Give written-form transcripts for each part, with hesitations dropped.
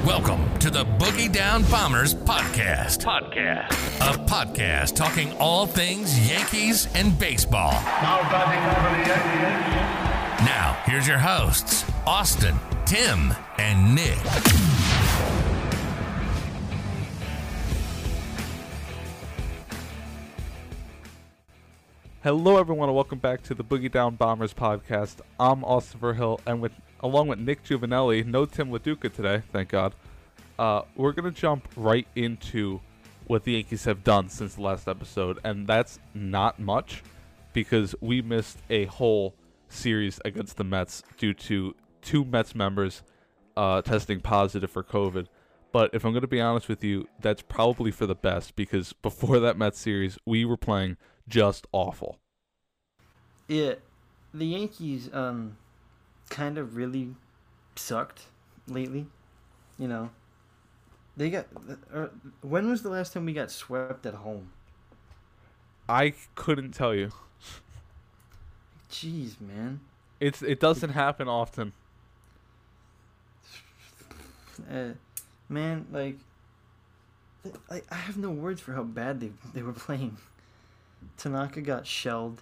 Welcome to the Boogie Down Bombers podcast. A podcast talking all things Yankees and baseball. Now batting over the Yankees. Now, here's your hosts, Austin, Tim, and Nick. Hello, everyone, and welcome back to the Boogie Down Bombers podcast. I'm Austin Verhill, and along with Nick Giovanelli, no Tim LaDuca today, thank God. We're going to jump right into what the Yankees have done since the last episode, and that's not much because we missed a whole series against the Mets due to two Mets members testing positive for COVID. But if I'm going to be honest with you, that's probably for the best because before that Mets series, we were playing just awful. Yeah, the Yankees kind of really sucked lately. You know, they got. When was the last time we got swept at home? I couldn't tell you. Jeez, man. It doesn't happen often. Man, like I have no words for how bad they were playing. Tanaka got shelled.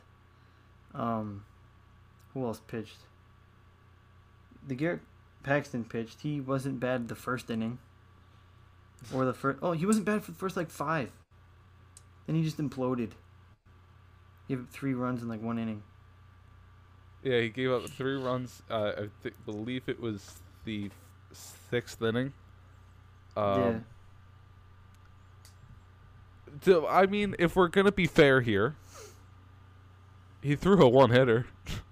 Who else pitched? The Garrett Paxton pitched. He wasn't bad the first inning. Or the first... Oh, he wasn't bad for the first, 5. Then he just imploded. Gave up 3 runs in, 1 inning. Yeah, he gave up 3 runs. I believe it was the 6th inning. Yeah. I mean, if we're going to be fair here, he threw a one-hitter.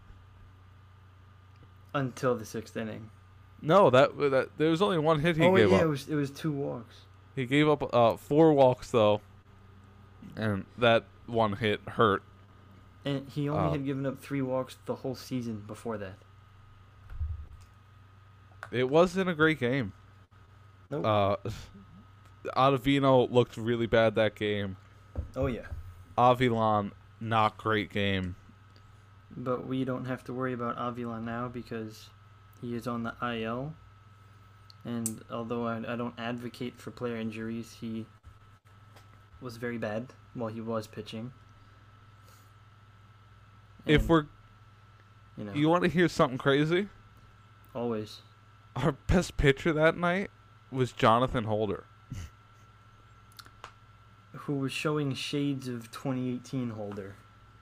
Until the 6th inning. No, that there was only one hit he gave up. It was 2 walks. He gave up 4 walks, though, and that one hit hurt. And he only had given up 3 walks the whole season before that. It wasn't a great game. Nope. Ottavino looked really bad that game. Oh, yeah. Avilan, not great game. But we don't have to worry about Avila now because he is on the IL. And although I don't advocate for player injuries, he was very bad while he was pitching. And, If we're... You want to hear something crazy? Always. Our best pitcher that night was Jonathan Holder. Who was showing shades of 2018 Holder.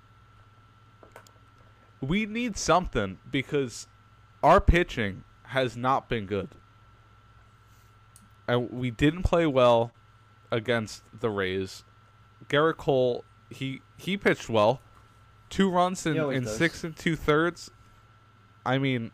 We need something because our pitching has not been good. And we didn't play well against the Rays. Garrett Cole, he pitched well. 2 runs in 6 2/3. I mean,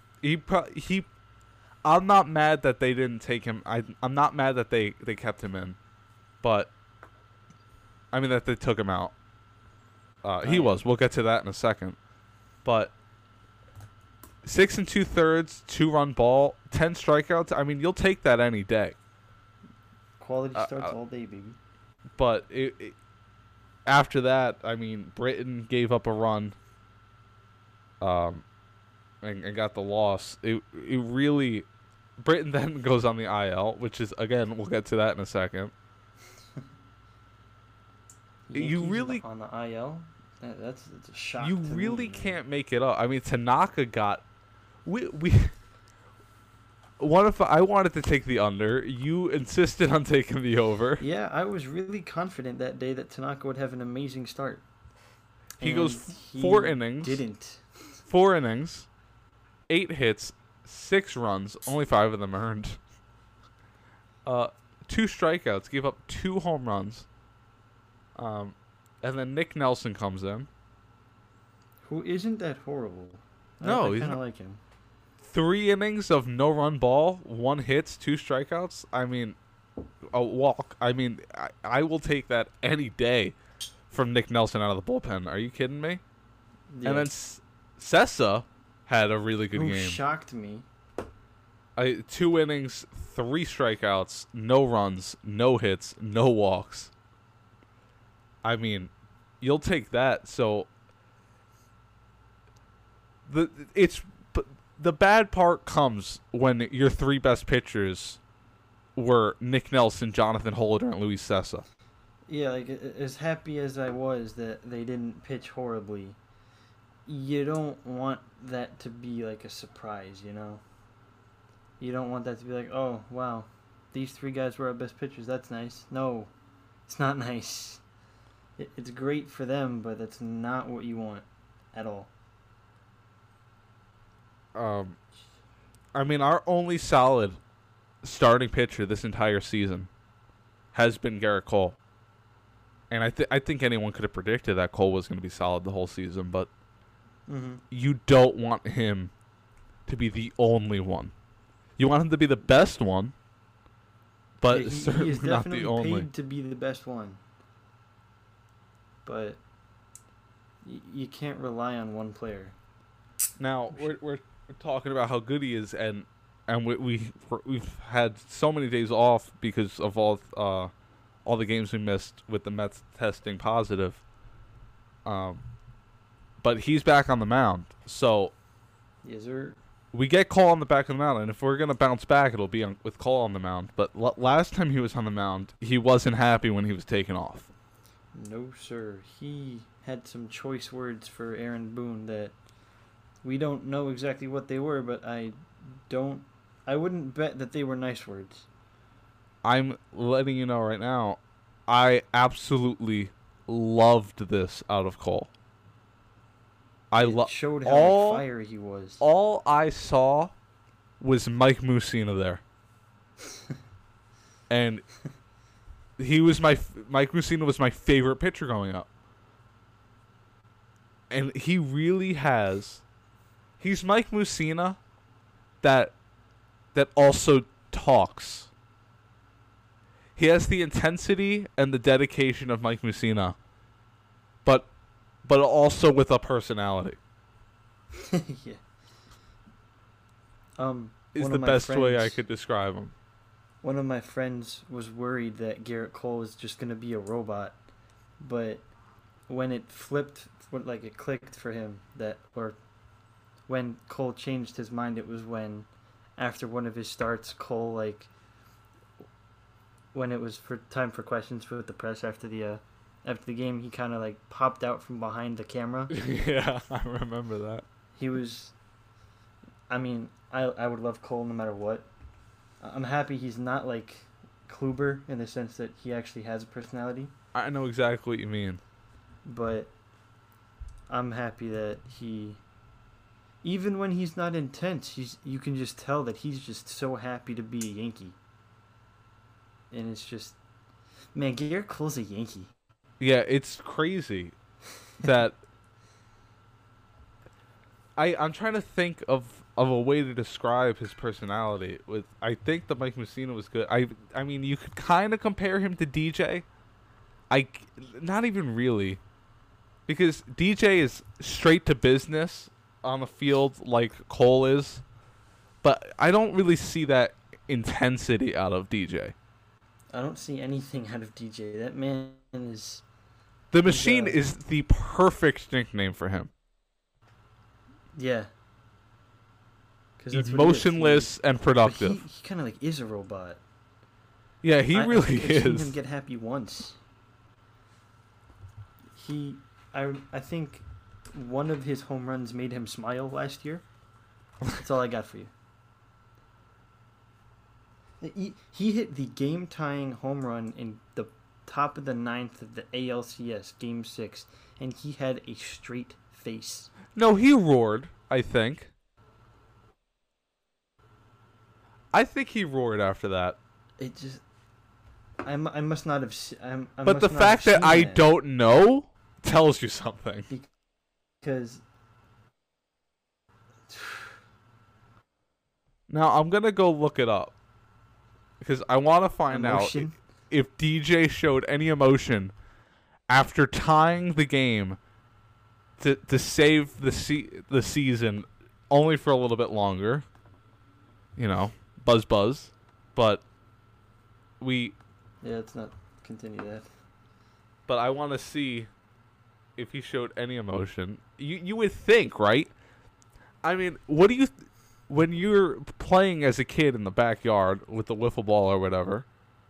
I'm not mad that they didn't take him. I'm not mad that they kept him in. But, I mean, that they took him out. He was. We'll get to that in a second. But 6 2/3, 2-run ball, 10 strikeouts. I mean, you'll take that any day. Quality starts all day, baby. But after that, I mean, Britton gave up a run, and got the loss. It really, Britton then goes on the IL, which is, again, we'll get to that in a second. You really on the IL. That's a shock. You to really me. can't make it up. I mean, Tanaka got What if I wanted to take the under? You insisted on taking the over. Yeah, I was really confident that day that Tanaka would have an amazing start. He goes 4 innings. Didn't. 4 innings, 8 hits, 6 runs, only 5 of them earned. 2 strikeouts, gave up 2 home runs. And then Nick Nelson comes in. Who isn't that horrible. No, I he's kind of not. like him. 3 innings of no-run ball, 1 hits, 2 strikeouts. I mean, a walk. I mean, I will take that any day from Nick Nelson out of the bullpen. Are you kidding me? Yeah. And then Sessa had a really good Who game. shocked me. 2 innings, 3 strikeouts, no runs, no hits, no walks. I mean, you'll take that. So the bad part comes when your 3 best pitchers were Nick Nelson, Jonathan Holder, and Luis Sessa. Yeah, like as happy as I was that they didn't pitch horribly, you don't want that to be like a surprise, you know? You don't want that to be like, oh, wow, these three guys were our best pitchers. That's nice. No, it's not nice. It's great for them, but that's not what you want at all. I mean, our only solid starting pitcher this entire season has been Garrett Cole. And I think anyone could have predicted that Cole was going to be solid the whole season, but you don't want him to be the only one. You want him to be the best one, but Yeah, certainly he is not definitely the only. paid to be the best one. But you can't rely on one player. Now we're talking about how good he is, and we've had so many days off because of all the games we missed with the Mets testing positive. But he's back on the mound, so Yes, sir. we get Cole on the back of the mound, and if we're gonna bounce back, it'll be with Cole on the mound. But last time he was on the mound, he wasn't happy when he was taken off. No, sir. He had some choice words for Aaron Boone that we don't know exactly what they were, but I wouldn't bet that they were nice words. I'm letting you know right now, I absolutely loved this out of Cole. It showed how on fire he was. All I saw was Mike Mussina there. And he was Mike Mussina was my favorite pitcher growing up. And he really he's Mike Mussina that also talks. He has the intensity and the dedication of Mike Mussina, but also with a personality. Yeah. Is one the of my best way I friends- could describe him. One of my friends was worried that Garrett Cole was just going to be a robot, but when it clicked for him when Cole changed his mind, it was when, after one of his starts, Cole, when it was for time for questions with the press after the game, he kind of popped out from behind the camera. Yeah, I remember that. He was, I would love Cole no matter what. I'm happy he's not like Kluber in the sense that he actually has a personality. I know exactly what you mean. But I'm happy that even when he's not intense, you can just tell that he's just so happy to be a Yankee. And it's just, man, Garrett Cole's a Yankee. Yeah, it's crazy that I'm trying to think of a way to describe his personality. I think that Mike Mussina was good. I mean, you could kind of compare him to DJ. Not even really, because DJ is straight to business on the field like Cole is, but I don't really see that intensity out of DJ. I don't see anything out of DJ. That man is... The Machine is the perfect nickname for him. Yeah. He's motionless and productive. He kind of is a robot. Yeah, he really I've seen is. him get happy once. I think one of his home runs made him smile last year. That's all I got for you. He hit the game-tying home run in the top of the ninth of the ALCS, Game 6, and he had a straight face. No, he roared, I think. I think he roared after that. It just... I must not have... But the fact that I don't know tells you something. Because... Now, I'm going to go look it up. Because I want to find out if DJ showed any emotion after tying the game to save the season only for a little bit longer. You know, buzz. But Yeah, let's not continue that. But I want to see if he showed any emotion. You would think, right? I mean, what do you... when you're playing as a kid in the backyard with the wiffle ball or whatever,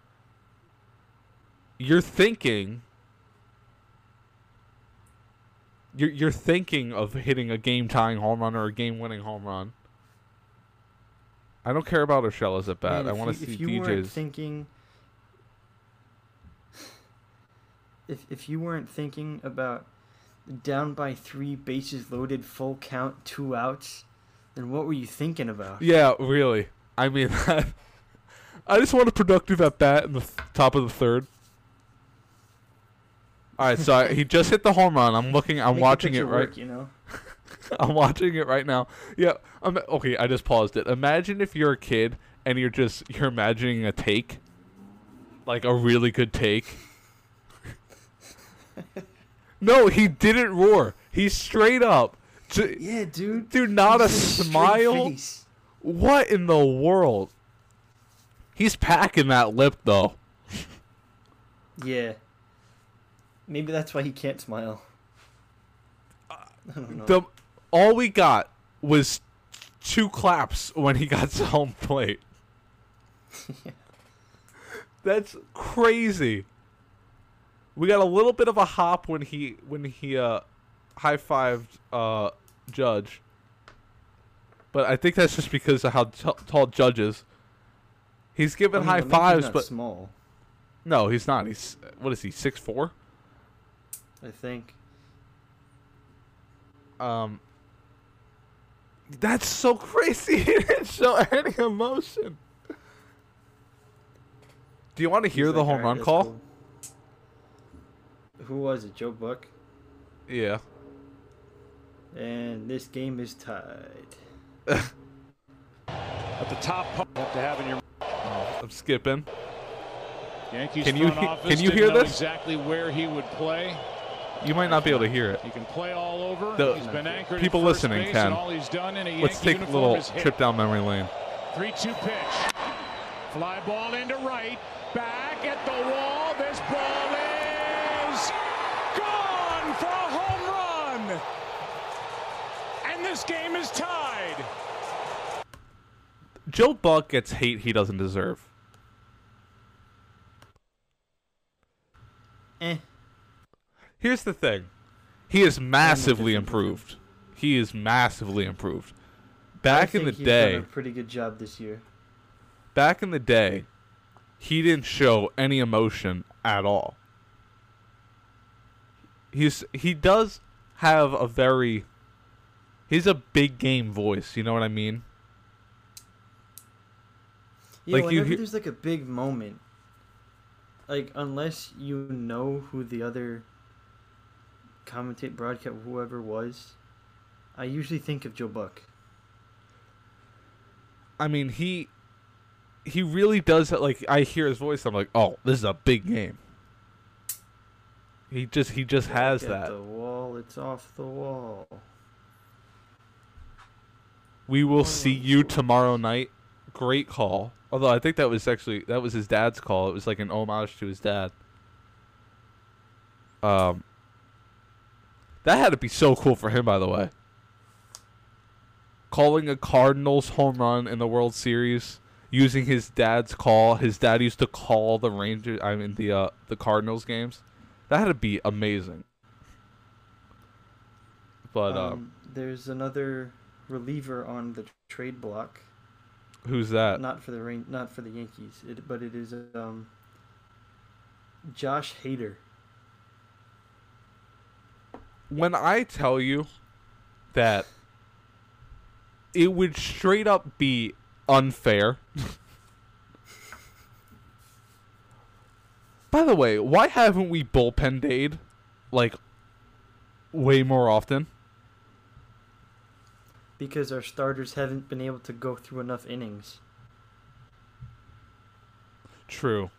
you're thinking you're thinking of hitting a game-tying home run or a game-winning home run. I don't care about Urshela's at bat. Man, I want to see if you DJ's. weren't thinking, if you weren't thinking about down by 3, bases loaded, full count, 2 outs, then what were you thinking about? Yeah, really. I mean, I just want a productive at bat in the top of the third. All right, so he just hit the home run. I'm watching it right. Work, you know? I'm watching it right now. Yeah. Okay, I just paused it. Imagine if you're a kid and you're imagining a take, like a really good take. No, he didn't roar. He's straight up. Yeah, dude. Dude, not a Straight smile. face. What in the world? He's packing that lip though. Yeah. Maybe that's why he can't smile. I don't know. All we got was 2 claps when he got to home plate. Yeah. That's crazy. We got a little bit of a hop when he high-fived Judge. But I think that's just because of how tall Judge is. He's giving high fives, he's not but small. No, he's not. He's what is he? 6'4"? I think. That's so crazy. He didn't show any emotion. Do you want to hear He's the like, home "Alright, run that's call? cool." Who was it? Joe Buck? Yeah. And this game is tied. At the top, you have to have in your. Oh, I'm skipping. Yankees Can you front office can you didn't hear know this? Exactly where he would play. You might not be able to hear it. He can play all over. The He's been anchored people at first listening base, can. and all he's done in a Let's Yankee take a uniform little is hit. trip down memory lane. 3-2 pitch. Fly ball into right. Back at the wall. This ball is gone for a home run. And this game is tied. Joe Buck gets hate he doesn't deserve. Here's the thing. He is massively improved. He is massively improved. Back in the He's day, done a pretty good job this year. back in the day, he didn't show any emotion at all. He does have a very he's a big game voice, you know what I mean? Yeah, Like, whenever there's like a big moment, like unless you know who the other broadcast, whoever was, I usually think of Joe Buck. I mean, he really does. Like, I hear his voice, I'm like, oh, this is a big game. He just has Get that. the wall, it's off the wall. We will see you tomorrow night. Great call. Although I think that was his dad's call. It was like an homage to his dad. That had to be so cool for him, by the way. Calling a Cardinals home run in the World Series using his dad's call. His dad used to call the the Cardinals games. That had to be amazing. But there's another reliever on the trade block. who's that? Not for the Yankees, but it is Josh Hader. When I tell you that it would straight up be unfair. By the way, why haven't we bullpen dayed like way more often? Because our starters haven't been able to go through enough innings. True.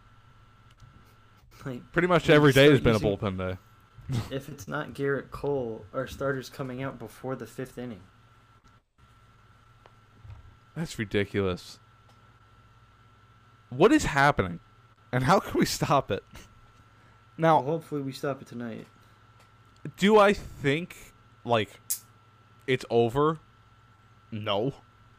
Like, Pretty much we every day has start been a using- bullpen day. If it's not Garrett Cole, our starter's coming out before the 5th inning. That's ridiculous. What is happening? And how can we stop it? Now, Well, hopefully we stop it tonight. do I think, like, it's over? No.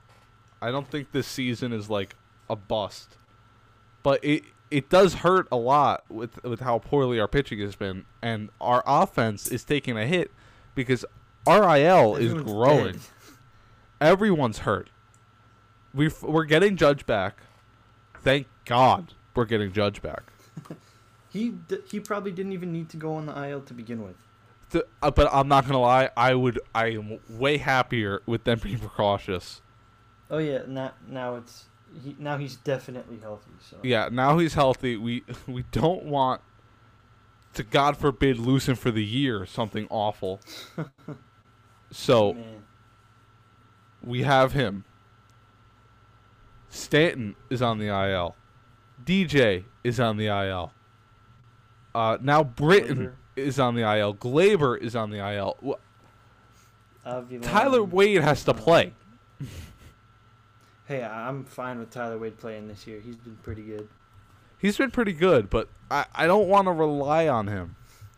I don't think this season is like a bust. But it does hurt a lot with how poorly our pitching has been, and our offense is taking a hit because RIL is Everyone's growing. dead. Everyone's hurt. We're getting Judge back. Thank God we're getting Judge back. He probably didn't even need to go on the IL to begin with. But I'm not gonna lie. I am way happier with them being precautious. Oh yeah, now he's definitely healthy. So Yeah, now he's healthy. We don't want to, God forbid, lose him for the year or something awful. So man, we have him. Stanton is on the IL. DJ is on the IL. Now Britton is on the IL. Glaber is on the IL. Avilan, Tyler Wade has to play. Hey, I'm fine with Tyler Wade playing this year. He's been pretty good. He's been pretty good, but I don't want to rely on him.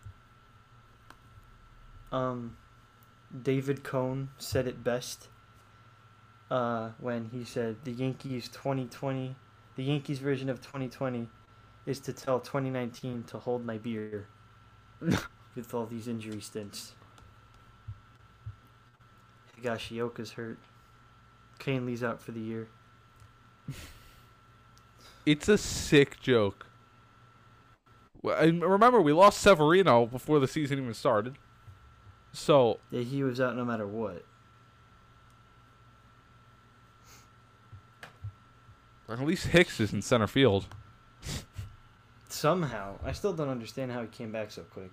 David Cohn said it best when he said the Yankees version of 2020 is to tell 2019 to hold my beer with all these injury stints. Higashioka's hurt. Kane's out for the year. It's a sick joke. And remember, we lost Severino before the season even started. So Yeah, he was out no matter what. at least Hicks is in center field. Somehow. I still don't understand how he came back so quick.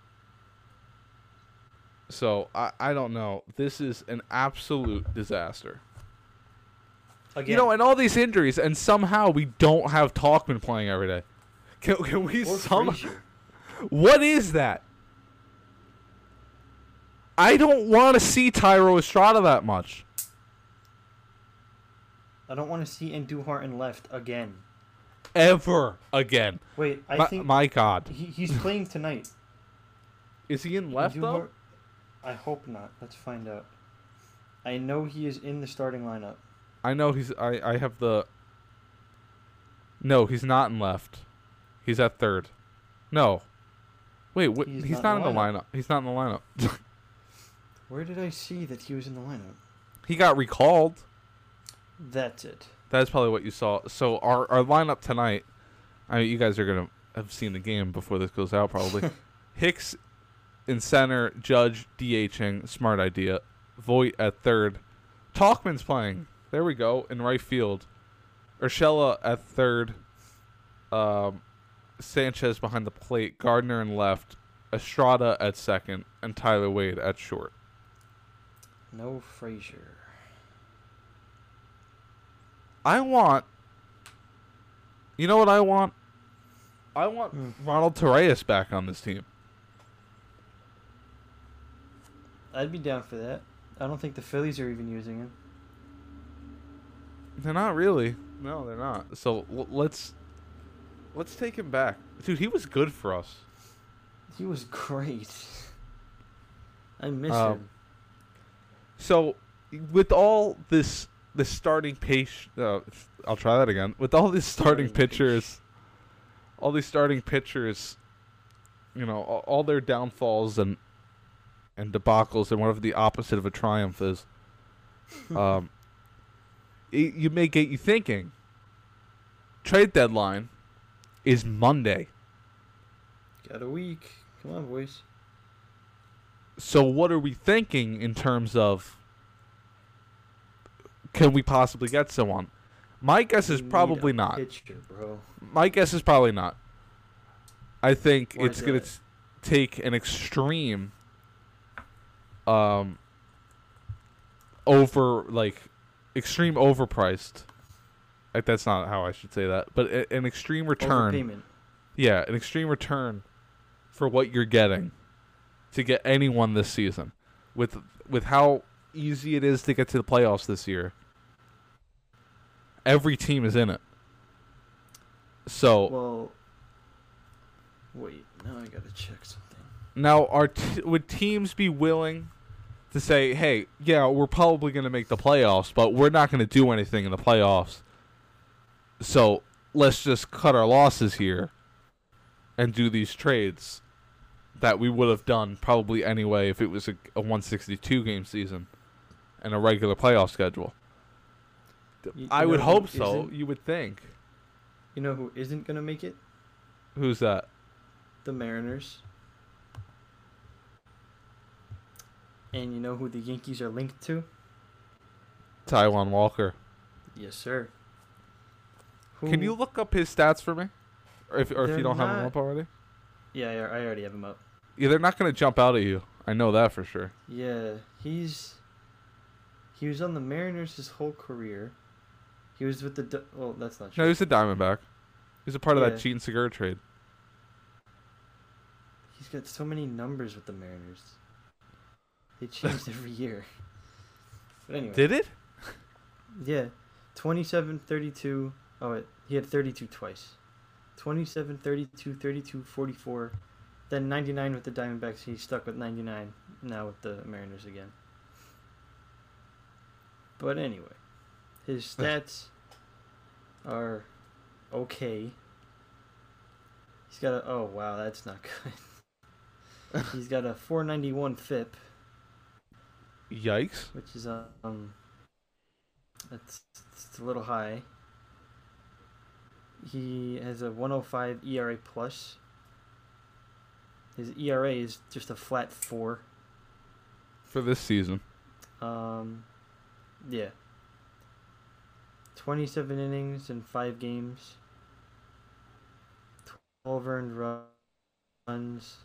So I don't know. This is an absolute disaster. Again, You know, and all these injuries, and somehow we don't have Talkman playing every day. Can we or somehow... Frazier. What is that? I don't want to see Tyro Estrada that much. I don't want to see Andujar in left again. Ever again. Wait, I think My God. he's playing tonight. Is he in left, though? Andujar- I hope not. Let's find out. I know he is in the starting lineup. I know he's... I have the... No, he's not in left. He's at third. No. Wait, he's not in the lineup. He's not in the lineup. Where did I see that he was in the lineup? He got recalled. That's it. That's probably what you saw. So our lineup tonight, I mean, you guys are going to have seen the game before this goes out probably. Hicks in center, Judge DHing, smart idea. Voit at third. Talkman's playing. There we go, in right field. Urshela at third. Sanchez behind the plate. Gardner in left. Estrada at second. And Tyler Wade at short. No Frazier. I want... You know what I want? I want Ronald Torreyes back on this team. I'd be down for that. I don't think the Phillies are even using him. They're not really. No, they're not. So let's take him back. Dude, he was good for us. He was great. I miss him. So with all this starting pace, I'll try that again. With all these starting pitchers, all these starting pitchers, you know, all their downfalls and debacles and whatever the opposite of a triumph is, you may get you thinking. Trade deadline is Monday. Got a week. Come on, boys. So what are we thinking in terms of, can we possibly get someone? My guess is probably not. Pitcher, bro. My guess is probably not. I think Why it's is going to that? take an extreme extreme overpriced. Like, that's not how I should say that, but an extreme return. Overpayment. Yeah, an extreme return for what you're getting to get anyone this season. With how easy it is to get to the playoffs this year. Every team is in it. So Well, wait. Now I gotta check something. now would teams be willing to say, hey, yeah, we're probably going to make the playoffs, but we're not going to do anything in the playoffs. So let's just cut our losses here and do these trades that we would have done probably anyway if it was a 162 game season and a regular playoff schedule. I would hope so. You would think. You know who isn't going to make it? Who's that? The Mariners. And you know who the Yankees are linked to? Taijuan Walker. Yes, sir. Can you look up his stats for me? Or if you don't have them up already? Yeah, I already have him up. Yeah, they're not going to jump out at you. I know that for sure. Yeah, he was on the Mariners his whole career. He was with the... Well, that's not true. No, he's a Diamondback. He's a part of that Gene Segura trade. He's got so many numbers with the Mariners. They changed every year. But anyway. Did it? Yeah. 27, 32. Oh, he had 32 twice. 27, 32, 32, 44. Then 99 with the Diamondbacks. He's stuck with 99 now with the Mariners again. But anyway. His stats are okay. He's got a... Oh, wow, that's not good. He's got a 491 FIP. Yikes. Which is it's a little high. He has a 105 ERA plus. His ERA is just a flat 4 for this season. Yeah. 27 innings in 5 games. 12 earned runs.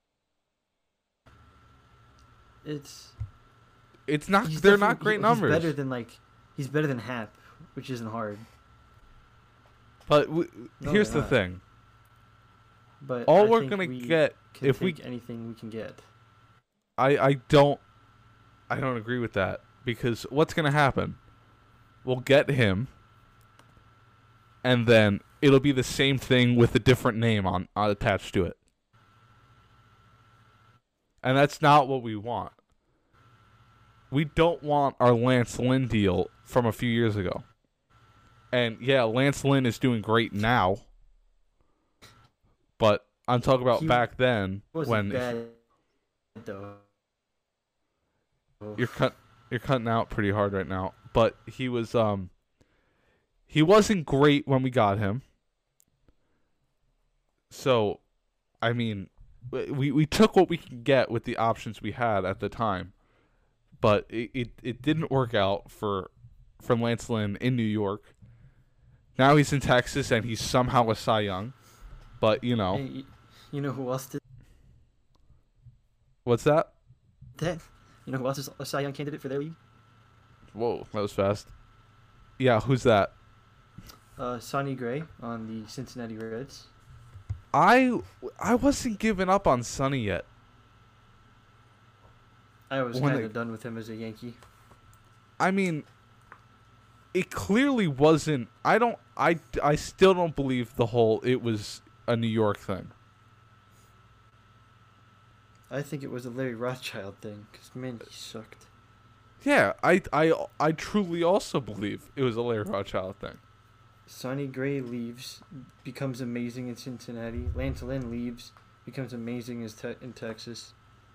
It's not. They're not great numbers. He's better than Hap, which isn't hard. But here's the thing. But all we're gonna get if we anything we can get. I don't agree with that, because what's gonna happen? We'll get him, and then it'll be the same thing with a different name on attached to it, and that's not what we want. We don't want our Lance Lynn deal from a few years ago. And yeah, Lance Lynn is doing great now. But I'm talking about back then when bad, though. you're cutting out pretty hard right now. But he wasn't great when we got him. So, I mean, we took what we could get with the options we had at the time. But it didn't work out for Lance Lynn in New York. Now he's in Texas and he's somehow a Cy Young. But, you know. Hey, you know who else did? What's that? You know who else is a Cy Young candidate for their league? Whoa, that was fast. Yeah, who's that? Sonny Gray on the Cincinnati Reds. I wasn't giving up on Sonny yet. I was kind of done with him as a Yankee. I mean, it clearly wasn't. I still don't believe it was a New York thing. I think it was a Larry Rothschild thing, because, man, he sucked. Yeah, I truly also believe it was a Larry Rothschild thing. Sonny Gray leaves, becomes amazing in Cincinnati. Lance Lynn leaves, becomes amazing in Texas.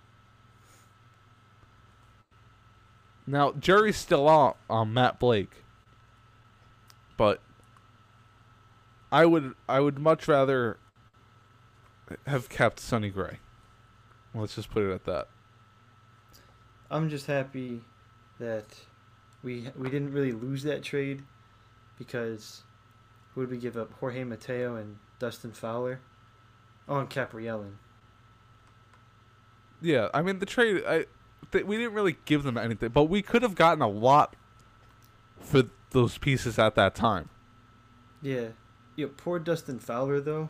Now, jury's still out on Matt Blake, but I would much rather have kept Sonny Gray. Let's just put it at that. I'm just happy that we didn't really lose that trade, because who would we give up? Jorge Mateo and Dustin Fowler? Oh, and Caprielin. Yeah, I mean, the trade... we didn't really give them anything, but we could have gotten a lot for those pieces at that time. Yeah. Poor Dustin Fowler, though.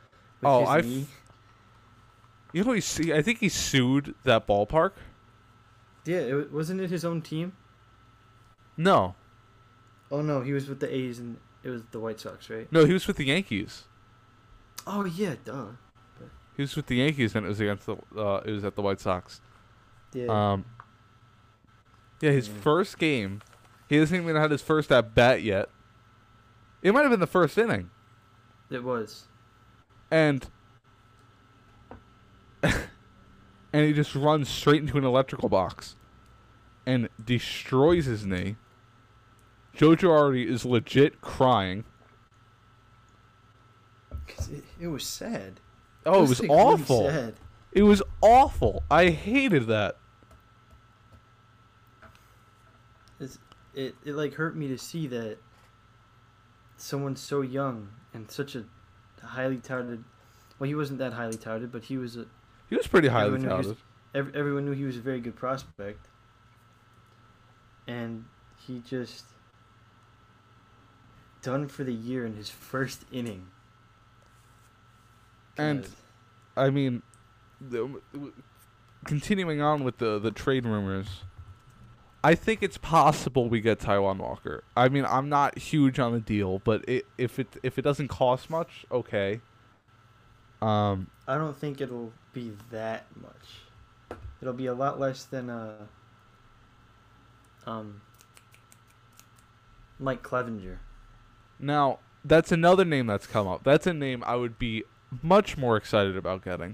You know, I think he sued that ballpark. Yeah, wasn't it his own team? No. Oh, no, he was with the A's and it was the White Sox, right? No, he was with the Yankees. Oh, yeah, duh. He was with the Yankees and it was against it was at the White Sox. Yeah. Yeah, his first game. He hasn't even had his first at bat yet. It might have been the first inning. It was. And he just runs straight into an electrical box and destroys his knee. Joe Girardi is legit crying. 'Cause it was sad. Oh, it was like, awful. Really sad. It was awful. I hated that. It like hurt me to see that someone so young and such a highly touted. Well, he wasn't that highly touted, but he was pretty highly everyone knew he was- touted. everyone knew he was a very good prospect, and he just done for the year in his first inning. And God. I mean, continuing on with the trade rumors, I think it's possible we get Taijuan Walker. I mean, I'm not huge on the deal, but if it doesn't cost much, okay. I don't think it'll be that much. It'll be a lot less than Mike Clevenger. Now, that's another name that's come up. That's a name I would be much more excited about getting.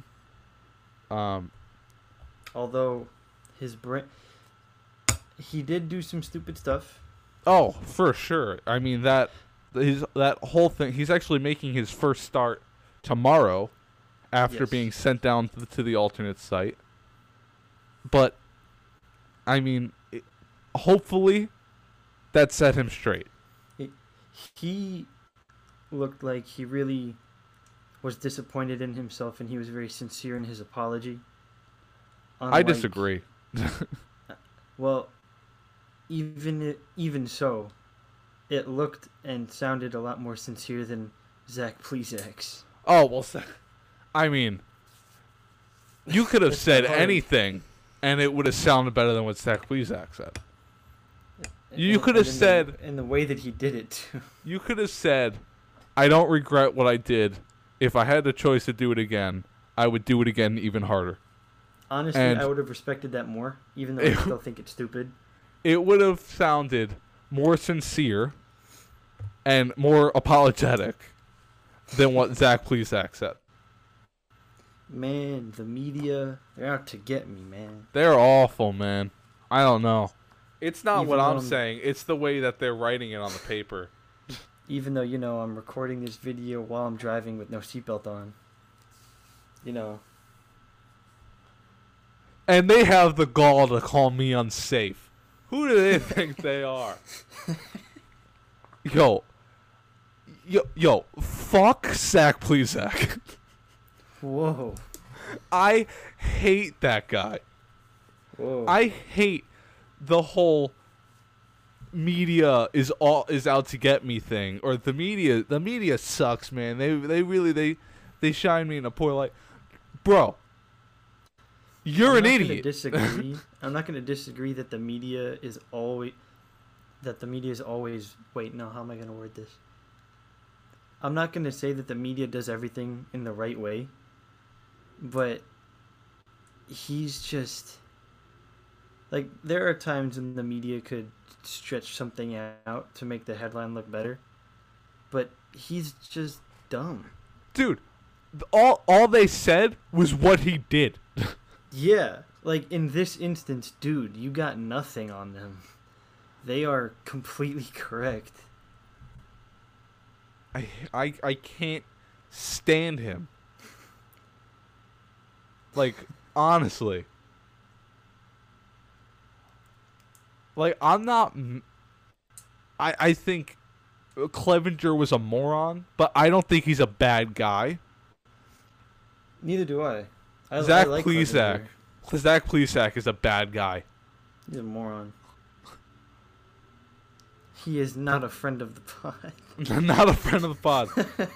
Although his he did do some stupid stuff. Oh, for sure. I mean that whole thing. He's actually making his first start tomorrow, after Yes. being sent down to the alternate site. But, I mean, hopefully, that set him straight. He looked like he really was disappointed in himself, and he was very sincere in his apology. I Unlike- disagree. Well, even so, it looked and sounded a lot more sincere than Zach Plesac's. Oh, well, I mean, you could have It's said hard. anything, and it would have sounded better than what Zach Plesac said. You And- could have and in said- in the way that he did it too. You could have said, I don't regret what I did. If I had the choice to do it again, I would do it again even harder. Honestly, And- I would have respected that more, even though I still think it's stupid. It would have sounded more sincere and more apologetic than what Zach Plesac said. Man, the media, they're out to get me, man. They're awful, man. I don't know. It's not Even what I'm though- saying. It's the way that they're writing it on the paper. Even though, I'm recording this video while I'm driving with no seatbelt on. And they have the gall to call me unsafe. Who do they think they are? Yo, fuck Zach Plesac. Whoa. I hate that guy. Whoa. I hate the whole media is out to get me thing, or the media sucks, man. They shine me in a poor light. Bro, you're an idiot. I'm not going to disagree that the media is always wait, no, how am I going to word this? I'm not going to say that the media does everything in the right way, but he's just like, there are times when the media could stretch something out to make the headline look better, but he's just dumb. Dude, all they said was what he did. Yeah, like in this instance, dude, you got nothing on them. They are completely correct. I can't stand him. Like, honestly. Like, I'm not... I think Clevenger was a moron, but I don't think he's a bad guy. Neither do I. Zach I like Plesac. Clevenger. Zach Plesac is a bad guy. He's a moron. He is not a friend of the pod. Not a friend of the pod.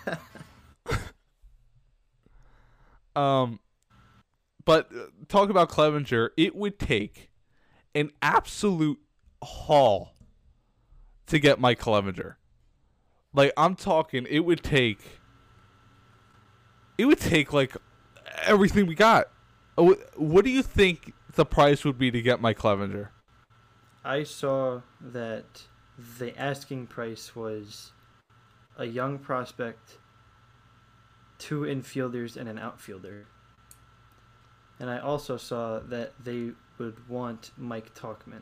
But talk about Clevenger. It would take an absolute haul to get Mike Clevenger. Like, I'm talking, it would take like everything we got. What do you think the price would be to get Mike Clevenger? I saw that the asking price was a young prospect, 2 infielders, and an outfielder. And I also saw that they would want Mike Tauchman.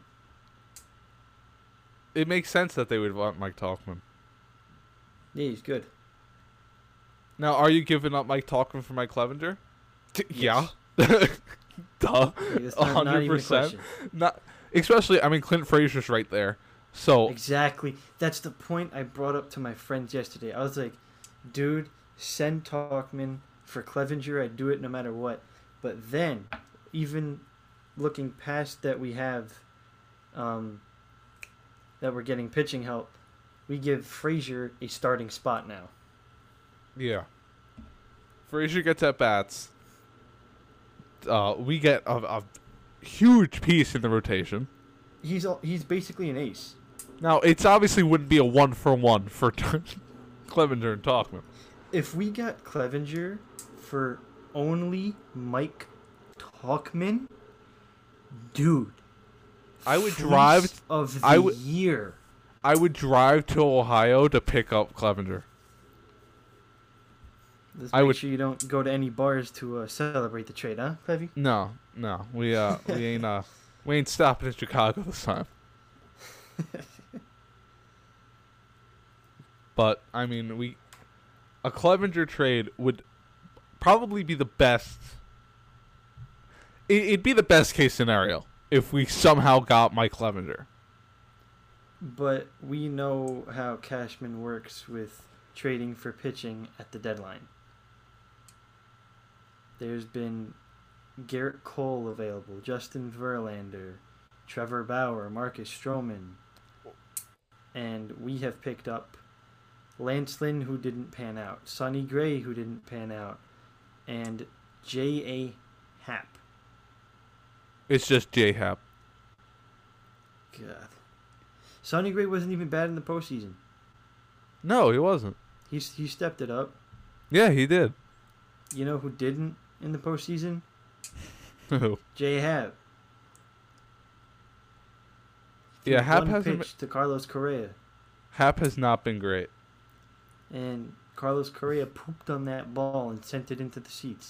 It makes sense that they would want Mike Tauchman. Yeah, he's good. Now, are you giving up Mike Tauchman for Mike Clevenger? Yeah. Yes. Duh. Like, it's not even a 100%. question. Not, especially, I mean, Clint Frazier's right there. So, Exactly. That's the point I brought up to my friends yesterday. I was like, dude, send Tauchman for Clevenger. I'd do it no matter what. But then, even looking past that we have, that we're getting pitching help, we give Frazier a starting spot now. yeah. Frazier gets at bats. We get a huge piece in the rotation. He's basically an ace. Now, it's obviously wouldn't be a 1-for-1 for Clevenger and Tauchman. If we got Clevenger for only Mike Tauchman, dude, I would fleece drive. of the I would- year. I would drive to Ohio to pick up Clevenger. Let's I make would- sure you don't go to any bars to celebrate the trade, huh, Clevy? No, we ain't stopping in Chicago this time. But I mean, a Clevenger trade would probably be the best. It'd be the best case scenario if we somehow got Mike Clevenger. But we know how Cashman works with trading for pitching at the deadline. There's been Garrett Cole available, Justin Verlander, Trevor Bauer, Marcus Stroman, and we have picked up Lance Lynn, who didn't pan out, Sonny Gray, who didn't pan out, and J.A. Happ. It's just J-Hap. God. Sonny Gray wasn't even bad in the postseason. No, he wasn't. He stepped it up. Yeah, he did. You know who didn't in the postseason? Who? J. Happ. Yeah, Hap One hasn't. pitch to Carlos Correa, Hap has not been great. and Carlos Correa pooped on that ball and sent it into the seats.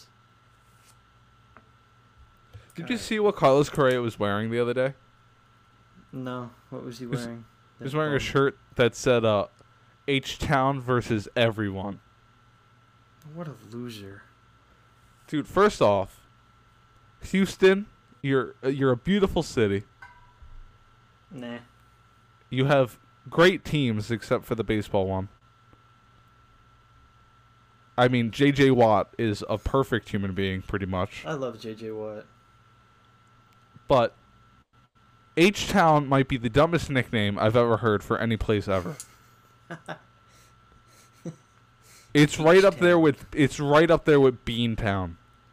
Did you see what Carlos Correa was wearing the other day? No, what was he was- wearing? He was wearing a shirt that said H-Town versus everyone. What a loser. Dude, first off, Houston, you're a beautiful city. Nah. You have great teams except for the baseball one. I mean, J.J. Watt is a perfect human being, pretty much. I love J.J. Watt. But H-Town might be the dumbest nickname I've ever heard for any place ever. It's right up there with Beantown.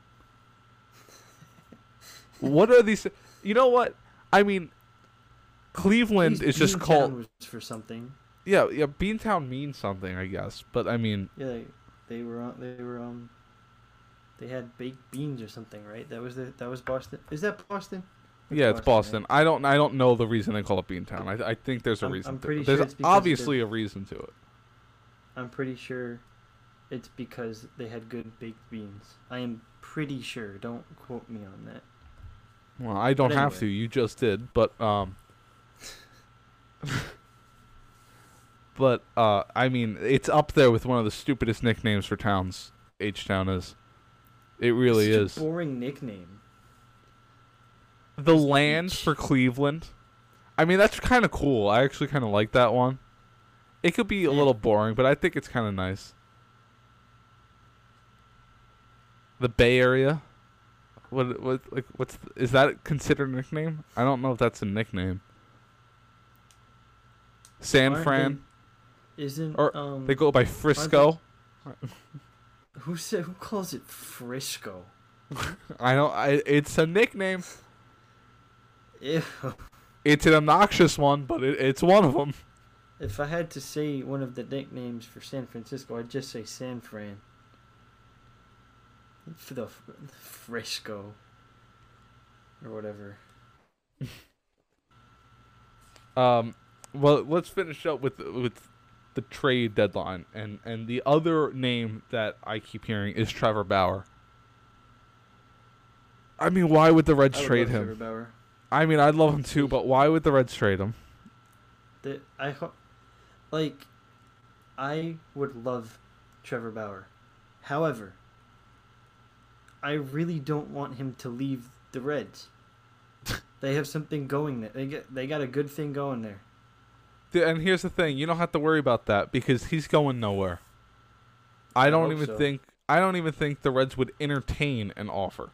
What are these? You know what? I mean, Cleveland is just Beantown called. was for something. Yeah. Beantown means something, I guess. But I mean, Yeah, they had baked beans or something, right? That was Boston. Is that Boston? yeah, it's Boston. right? I don't know the reason they call it Beantown. I think there's a I'm reason. pretty There's sure it's because obviously a reason to it. I'm pretty sure it's because they had good baked beans. I am pretty sure. Don't quote me on that. Well, I don't But have anyway. to. You just did. But I mean, it's up there with one of the stupidest nicknames for towns. H-Town is. It really Such is. a boring nickname. The land for Cleveland. I mean, that's kind of cool. I actually kind of like that one. It could be a Yeah. little boring, but I think it's kind of nice. The Bay Area. Is that considered a nickname? I don't know if that's a nickname. San Aren't Fran, Isn't or they go by Frisco. who calls it Frisco? It's a nickname. Ew. It's an obnoxious one, but it's one of them. If I had to say one of the nicknames for San Francisco, I'd just say San Fran. For the Frisco. Or whatever. Well, let's finish up with the trade deadline, and the other name that I keep hearing is Trevor Bauer. I mean, why would the Reds trade him? Trevor Bauer. I mean, I'd love him too, but why would the Reds trade him? I would love Trevor Bauer. However, I really don't want him to leave the Reds. They have something going there. They got a good thing going there. And here's the thing: you don't have to worry about that because he's going nowhere. I don't even think the Reds would entertain an offer.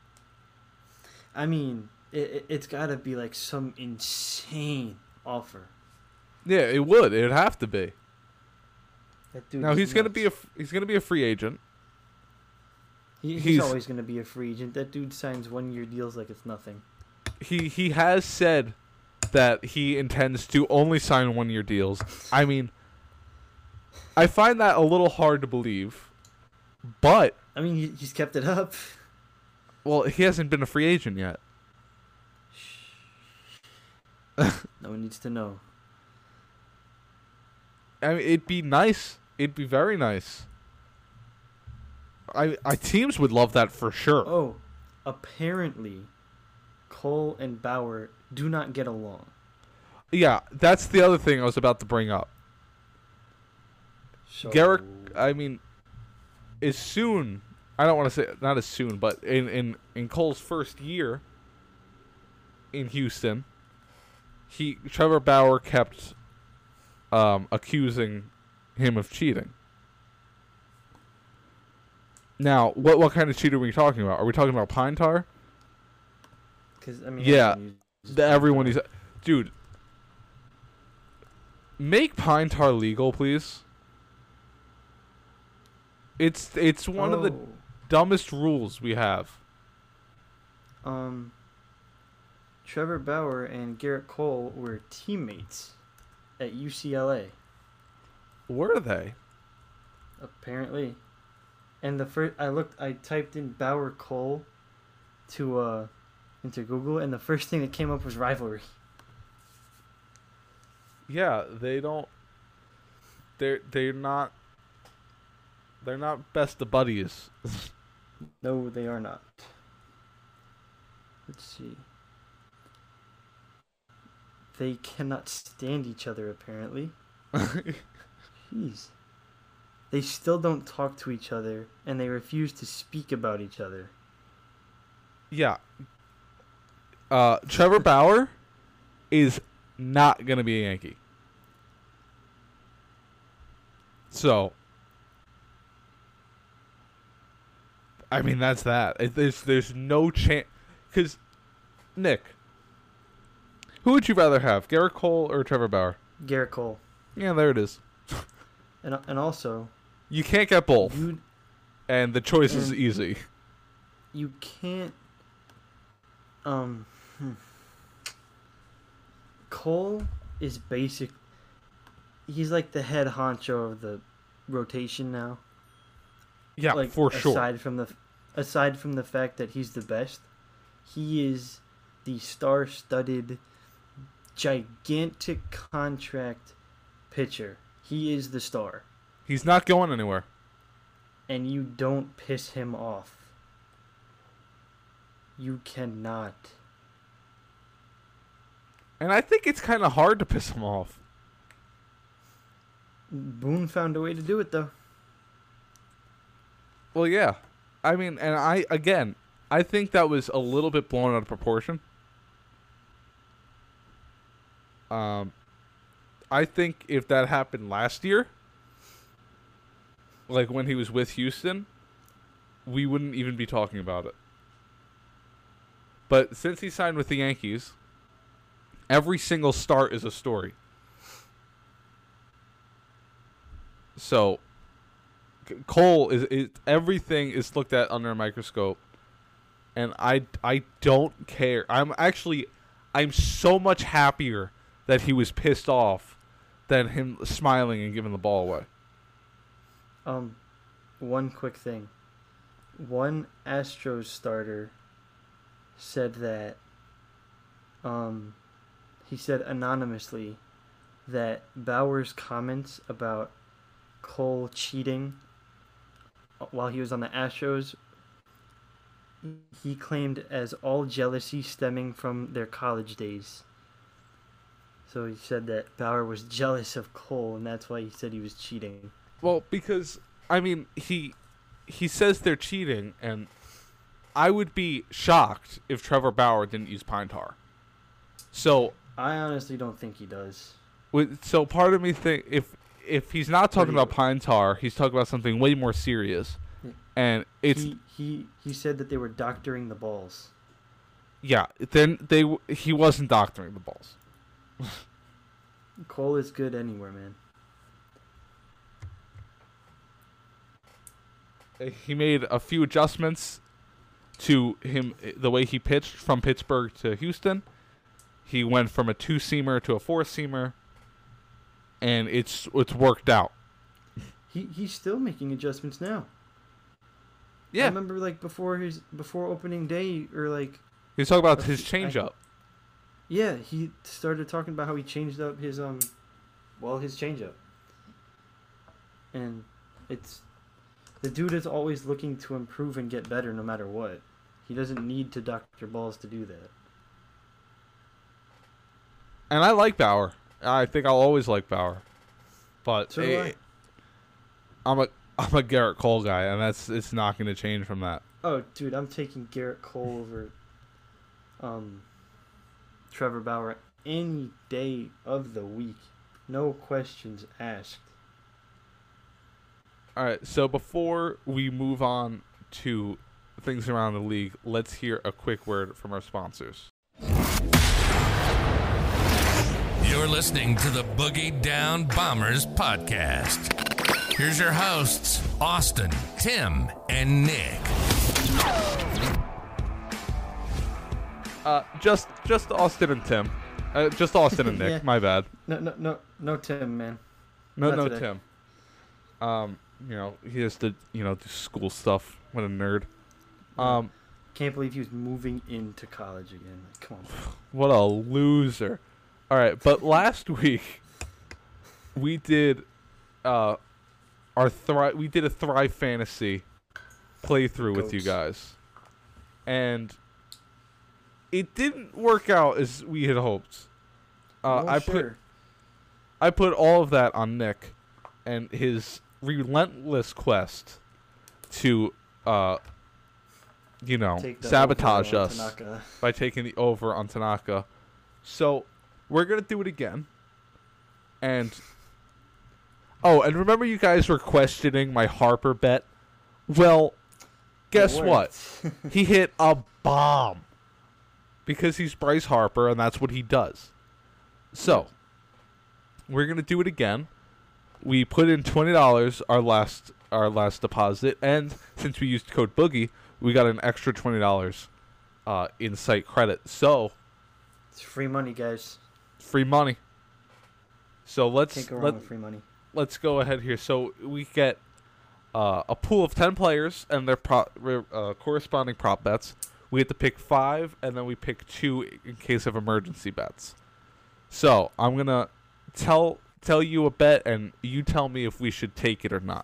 I mean, it's got to be like some insane offer. Yeah, it would. It would have to be. That dude now is he's gonna nuts. be a free agent. He's always gonna be a free agent. That dude signs 1-year deals like it's nothing. He has said that he intends to only sign 1-year deals. I mean, I find that a little hard to believe, but I mean, he's kept it up. well, he hasn't been a free agent yet. No one needs to know. I mean, it'd be nice. It'd be very nice. I teams would love that for sure. Oh, apparently, Cole and Bauer do not get along. Yeah, that's the other thing I was about to bring up. So, Garrett, I mean, as soon, I don't want to say, not as soon, but in Cole's first year in Houston, Trevor Bauer kept accusing him of cheating. Now, what kind of cheater are we talking about? Are we talking about Pine Tar? Because I mean, Yeah, everyone is, dude. Make Pine Tar legal, please. It's one of the dumbest rules we have. Trevor Bauer and Garrett Cole were teammates at UCLA. Were they? Apparently. And I typed in Bauer Cole to into Google, and the first thing that came up was rivalry. Yeah, they don't. They're not best of buddies. No, they are not. Let's see. They cannot stand each other, apparently. Jeez. They still don't talk to each other, and they refuse to speak about each other. Yeah. Trevor Bauer is not going to be a Yankee. So, I mean, that's that. There's no chance. Because, Nick, who would you rather have, Garrett Cole or Trevor Bauer? Garrett Cole. Yeah, there it is. And also, you can't get both. And the choice is easy. You can't. Cole is basic. He's like the head honcho of the rotation now. Yeah, like, for sure. Aside from the fact that he's the best, he is the star-studded, gigantic contract pitcher. He is the star. He's not going anywhere. And you don't piss him off. You cannot. And I think it's kind of hard to piss him off. Boone found a way to do it, though. Well, yeah. I mean, and I think that was a little bit blown out of proportion. I think if that happened last year, like when he was with Houston, we wouldn't even be talking about it. But since he signed with the Yankees, every single start is a story. So, Cole is everything is looked at under a microscope, and I don't care. I'm so much happier that he was pissed off than him smiling and giving the ball away. One quick thing. One Astros starter said that he said anonymously that Bauer's comments about Cole cheating while he was on the Astros, he claimed as all jealousy stemming from their college days. So he said that Bauer was jealous of Cole, and that's why he said he was cheating. Well, because, I mean, he says they're cheating, and I would be shocked if Trevor Bauer didn't use pine tar. So I honestly don't think he does. So part of me think if he's not talking about pine tar, he's talking about something way more serious. And it's he said that they were doctoring the balls. Yeah, then he wasn't doctoring the balls. Cole is good anywhere, man. He made a few adjustments to him, the way he pitched from Pittsburgh to Houston. He went from a 2-seamer to a 4-seamer, and it's worked out. He's still making adjustments now. Yeah, I remember like before opening day, or like he's talking about his changeup. Yeah, he started talking about how he changed up his changeup, and it's the dude is always looking to improve and get better no matter what. He doesn't need to doctor balls to do that. And I like Bauer. I think I'll always like Bauer, but So do I'm a Garrett Cole guy, and it's not going to change from that. Oh, dude, I'm taking Garrett Cole over Trevor Bauer any day of the week. No questions asked. All right, so before we move on to things around the league, let's hear a quick word from our sponsors. You're listening to the Boogie Down Bombers podcast. Here's your hosts, Austin, Tim, and Nick. Just Austin and Tim. Just Austin and Nick. Yeah. My bad. No, Tim, man. No, Not no, today. Tim. He has to, do school stuff. What a nerd. Can't believe he was moving into college again. Come on. What a loser. All right, but last week we did a Thrive Fantasy playthrough with you guys, and it didn't work out as we had hoped. I put all of that on Nick and his relentless quest to sabotage us by taking the over on Tanaka. So we're going to do it again. And remember you guys were questioning my Harper bet? Well, guess what? He hit a bomb. Because he's Bryce Harper, and that's what he does. So, we're going to do it again. We put in $20 our last deposit, and since we used code Boogie, we got an extra $20 in site credit. So, it's free money, guys. Free money. So Can't go wrong with free money. Let's go ahead here. So we get a pool of 10 players and their corresponding prop bets. We have to pick 5, and then we pick 2 in case of emergency bets. So I'm gonna tell you a bet, and you tell me if we should take it or not.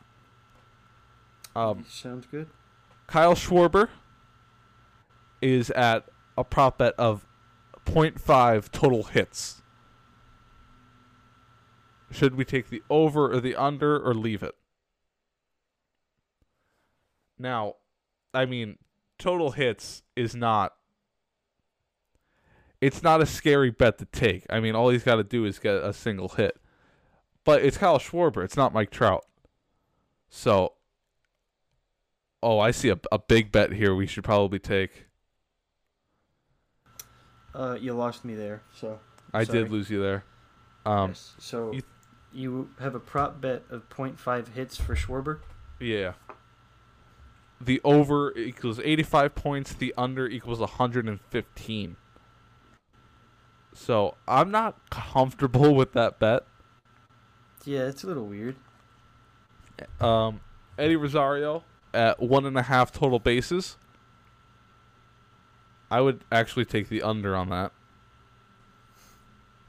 Sounds good. Kyle Schwarber is at a prop bet of 0.5 total hits. Should we take the over or the under or leave it? Now, I mean, total hits is not... It's not a scary bet to take. I mean, all he's got to do is get a single hit. But it's Kyle Schwarber. It's not Mike Trout. So, I see a big bet here we should probably take. You lost me there, so... I did lose you there. Yes. So... You have a prop bet of 0.5 hits for Schwarber? Yeah. The over equals 85 points. The under equals 115. So, I'm not comfortable with that bet. Yeah, it's a little weird. Eddie Rosario at 1.5 total bases. I would actually take the under on that.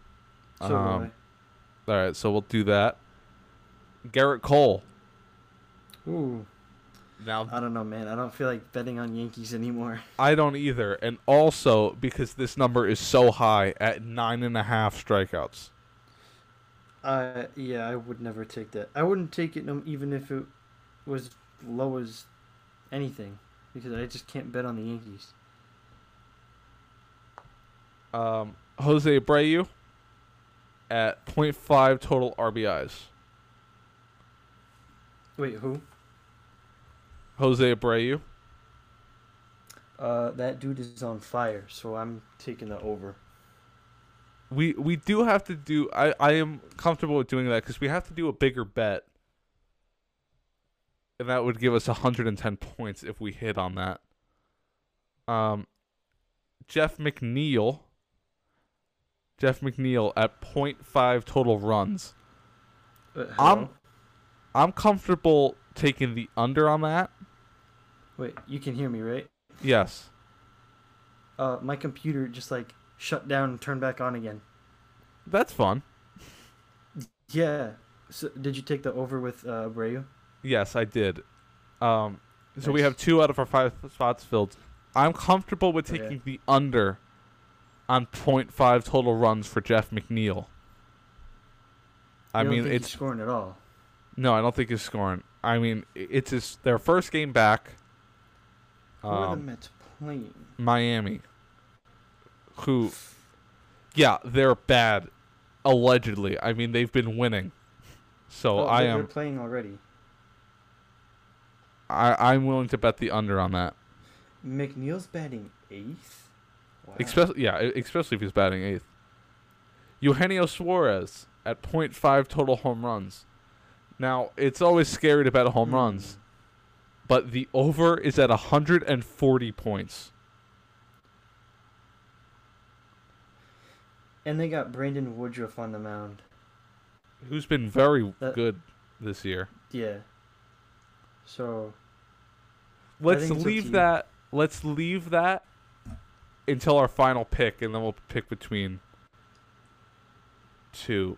So do All right, so we'll do that. Garrett Cole. I. Ooh. Now, I don't know, man. I don't feel like betting on Yankees anymore. I don't either. And also because this number is so high at 9.5 strikeouts. Yeah, I would never take that. I wouldn't take it even if it was low as anything, because I just can't bet on the Yankees. Jose Abreu at 0.5 total RBIs. Wait, who? Jose Abreu. That dude is on fire, so I'm taking the over. We do have to do... I am comfortable with doing that because we have to do a bigger bet. And that would give us 110 points if we hit on that. Jeff McNeil. Jeff McNeil at 0.5 total runs. I'm comfortable taking the under on that. Wait, you can hear me, right? Yes. My computer just shut down and turned back on again. That's fun. Yeah. So did you take the over with Abreu? Yes, I did. So we Nice. have 2 out of our 5 spots filled. I'm comfortable with taking the under on 0.5 total runs for Jeff McNeil. You don't think he's scoring at all. No, I don't think he's scoring. I mean, it's their first game back. Who are the Mets playing? Miami. Who? Yeah, they're bad. Allegedly. I mean, they've been winning. So They're playing already. I'm willing to bet the under on that. McNeil's batting 8th? Wow. Especially if he's batting 8th. Eugenio Suarez at 0.5 total home runs. Now, it's always scary to bet home runs, but the over is at 140 points. And they got Brandon Woodruff on the mound. Who's been very good this year. Yeah. So Let's think it's up leave to you. that. Let's leave that until our final pick, and then we'll pick between 2.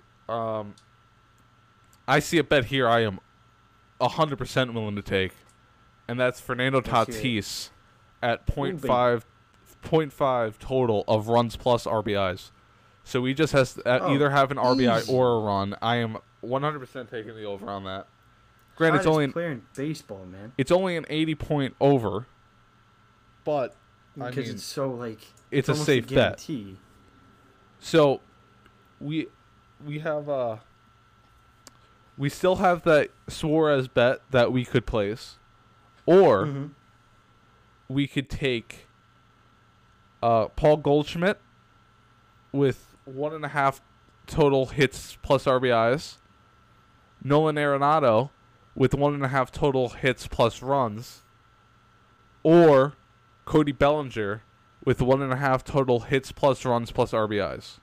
I see a bet here I am 100% willing to take, and that's Fernando Let's hear it. Tatis at 0.5 total of runs plus RBIs. So he just has to either have an RBI easy. or a run. I am 100% taking the over on that. Granted, Hottest player in baseball, man. it's only an 80-point over, but Because it's so it's a almost safe bet. guarantee. So we have we still have that Suarez bet that we could place, or we could take Paul Goldschmidt with 1.5 total hits plus RBIs, Nolan Arenado with 1.5 total hits plus runs, or Cody Bellinger with 1.5 total hits plus runs plus RBIs.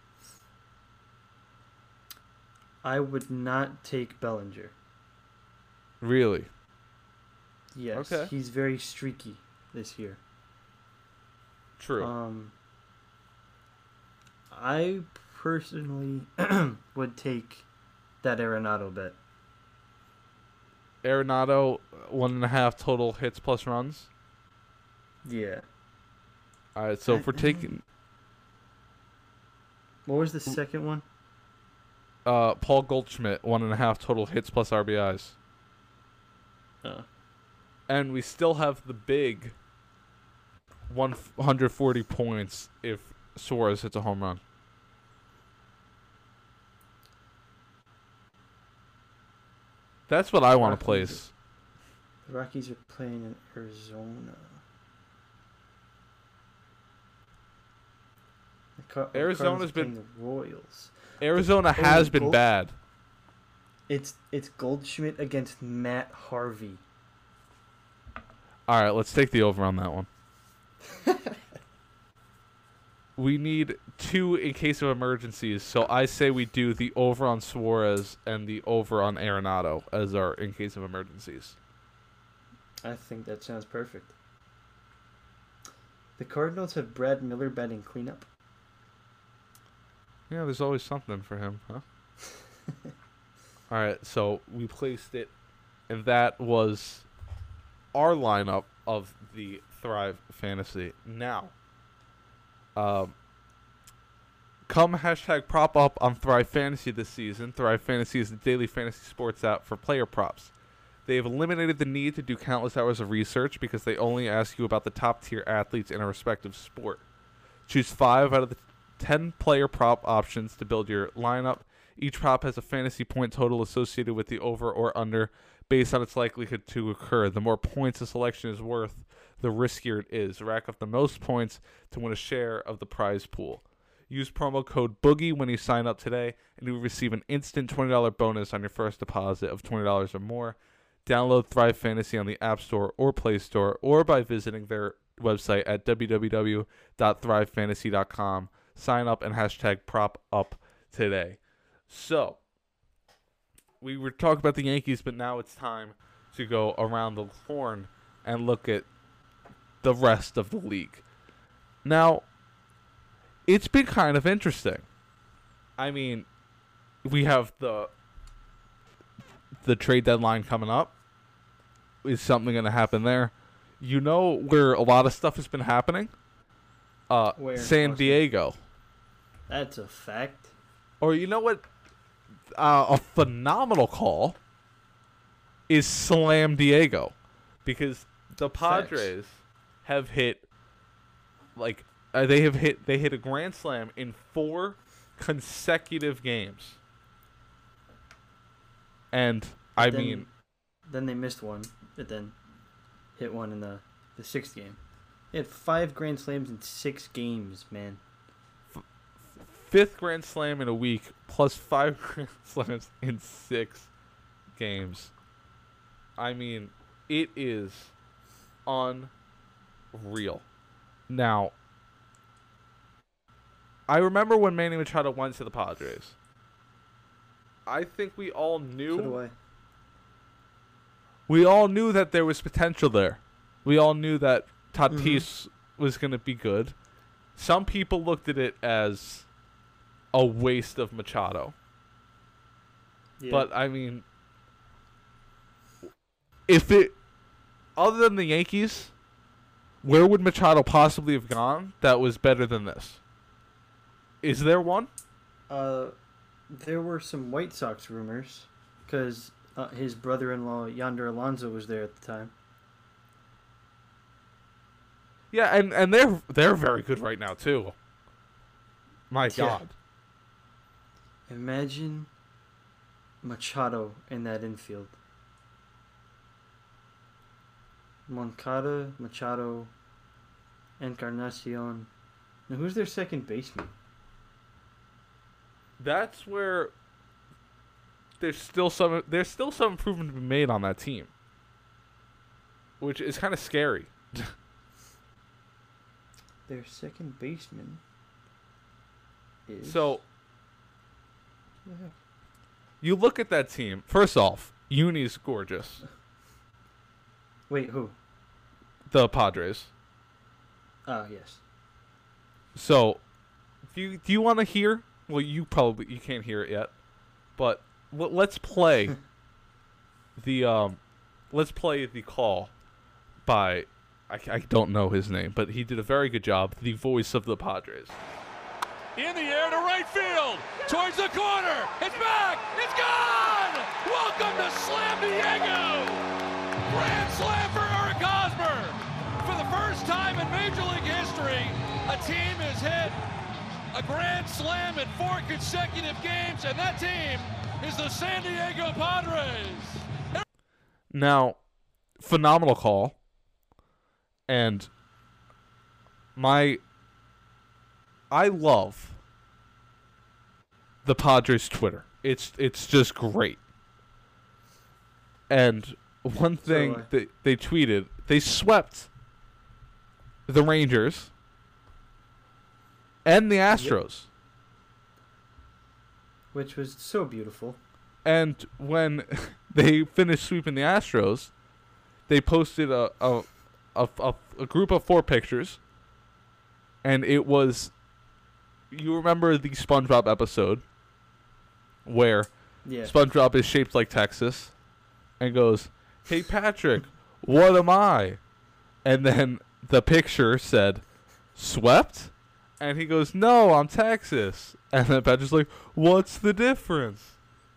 I would not take Bellinger. Really? Yes. Okay. He's very streaky this year. True. I personally would take that Arenado bet. Arenado, 1.5 total hits plus runs. Yeah. All right, so if we're taking What was the second one? Paul Goldschmidt, 1.5 total hits plus RBIs. And we still have the big 140 points if Suarez hits a home run. That's what I want to place. The Rockies are playing in Arizona. Arizona's playing been- the Royals. Arizona has been Gold- bad. It's Goldschmidt against Matt Harvey. All right, let's take the over on that one. We need 2 in case of emergencies, so I say we do the over on Suarez and the over on Arenado as our in case of emergencies. I think that sounds perfect. The Cardinals have Brad Miller batting cleanup. Yeah, there's always something for him, huh? All right, so we placed it, and that was our lineup of the Thrive Fantasy. Now, come hashtag prop up on Thrive Fantasy this season. Thrive Fantasy is the daily fantasy sports app for player props. They have eliminated the need to do countless hours of research because they only ask you about the top-tier athletes in a respective sport. Choose 5 out of the 10 player prop options to build your lineup. Each prop has a fantasy point total associated with the over or under based on its likelihood to occur. The more points a selection is worth, the riskier it is. Rack up the most points to win a share of the prize pool. Use promo code BOOGIE when you sign up today, and you'll receive an instant $20 bonus on your first deposit of $20 or more. Download Thrive Fantasy on the App Store or Play Store, or by visiting their website at www.thrivefantasy.com. Sign up and hashtag prop up today. So, we were talking about the Yankees, but now it's time to go around the horn and look at the rest of the league. Now, it's been kind of interesting. I mean, we have the trade deadline coming up. Is something going to happen there? You know where a lot of stuff has been happening? Where? San Diego. That's a fact. Or you know what? A phenomenal call is Slam Diego, because the Padres have hit they hit a grand slam in 4 consecutive games. And then they missed one, but then hit one in the 6th game. They had 5 grand slams in 6 games, man. 5th grand slam in a week, plus 5 grand slams in 6 games. I mean, it is unreal. Now, I remember when Manny Machado went to the Padres. I think we all knew. So do I. We all knew that there was potential there. We all knew that Tatis was going to be good. Some people looked at it as a waste of Machado. Yeah. But, I mean, other than the Yankees, where would Machado possibly have gone that was better than this? Is there one? There were some White Sox rumors, because his brother-in-law, Yonder Alonso, was there at the time. Yeah, and they're very good right now, too. My God. Imagine Machado in that infield. Moncada, Machado, Encarnacion. Now, who's their second baseman? That's where there's still some improvement to be made on that team, which is kind of scary. Their second baseman is... So, you look at that team. First off, Uni's gorgeous. Wait, who? The Padres. Oh, yes. So, do you want to hear? Well, you can't hear it yet, but let's play the call by I don't know his name, but he did a very good job. The voice of the Padres. In the air to right field, towards the corner. It's back. It's gone. Welcome to Slam Diego. Grand slam for Eric Hosmer. For the first time in Major League history, a team has hit a grand slam in 4 consecutive games, and that team is the San Diego Padres. Now, phenomenal call. And I love the Padres Twitter. It's just great. And one thing that they tweeted, they swept the Rangers and the Astros. Which was so beautiful. And when they finished sweeping the Astros, they posted a group of 4 pictures, and it was you remember the SpongeBob episode where Yeah. SpongeBob is shaped like Texas and goes, "Hey Patrick, what am I?" And then the picture said, "Swept?" And he goes, "No, I'm Texas." And then Patrick's like, "What's the difference?"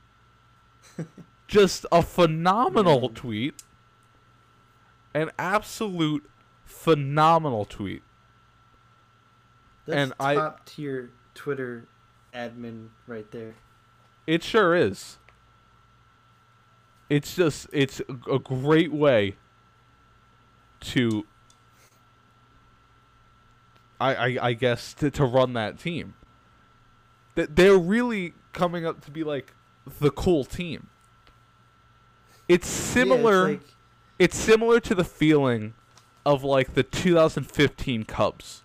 Just a phenomenal tweet. An absolute phenomenal tweet. That's And top tier Twitter admin right there. It sure is. It's a great way to, I guess, to run that team. They're really coming up to be like the cool team. It's similar. Yeah, It's similar to the feeling of like the 2015 Cubs.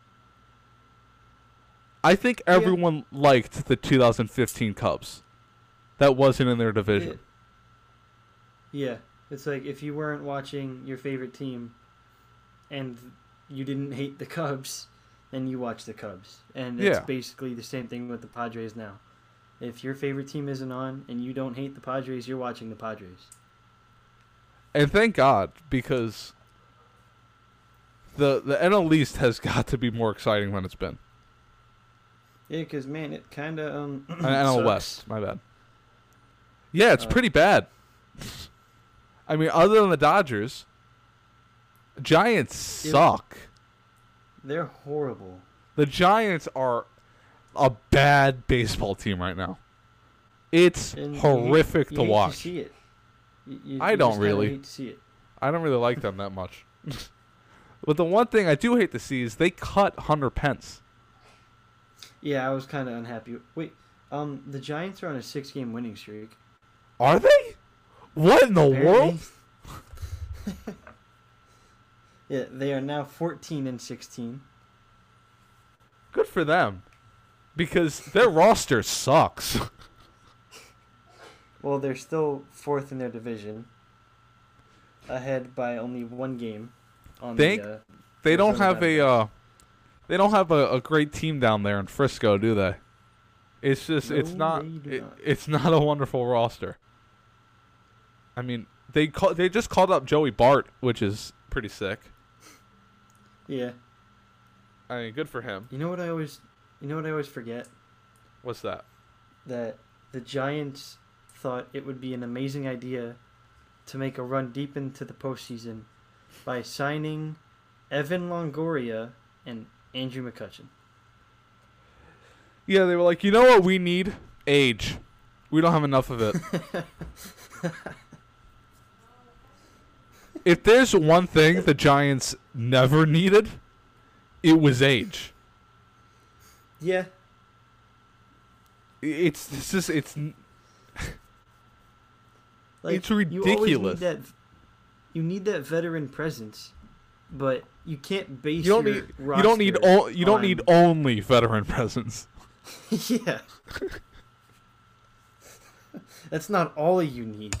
I think everyone liked the 2015 Cubs. That wasn't in their division. Yeah, it's like if you weren't watching your favorite team and you didn't hate the Cubs, then you watch the Cubs. And it's basically the same thing with the Padres now. If your favorite team isn't on and you don't hate the Padres, you're watching the Padres. And thank God, because the NL East has got to be more exciting than it's been. Yeah, because, man, it kind of NL West, my bad. Yeah, it's pretty bad. I mean, other than the Dodgers, Giants suck. They're horrible. The Giants are a bad baseball team right now. It's horrific to watch. To see it. I you don't just kinda really. hate to see it. I don't really like them that much. But the one thing I do hate to see is they cut Hunter Pence. Yeah, I was kind of unhappy. Wait, the Giants are on a 6-game winning streak. Are they? What in the world? Yeah, they are now 14-16. Good for them. Because their roster sucks. Well, they're still 4th in their division, ahead by only 1 game. They don't have a great team down there in Frisco, do they? It's just it's not a wonderful roster. I mean, they just called up Joey Bart, which is pretty sick. Yeah. I mean, good for him. You know what I always forget? What's that? That the Giants thought it would be an amazing idea to make a run deep into the postseason by signing Evan Longoria and Andrew McCutchen. Yeah, they were like, you know what we need? Age. We don't have enough of it. If there's one thing the Giants never needed, it was age. Yeah. It's like, it's ridiculous. You need that veteran presence, but you can't base you don't need only veteran presence. Yeah. That's not all you need.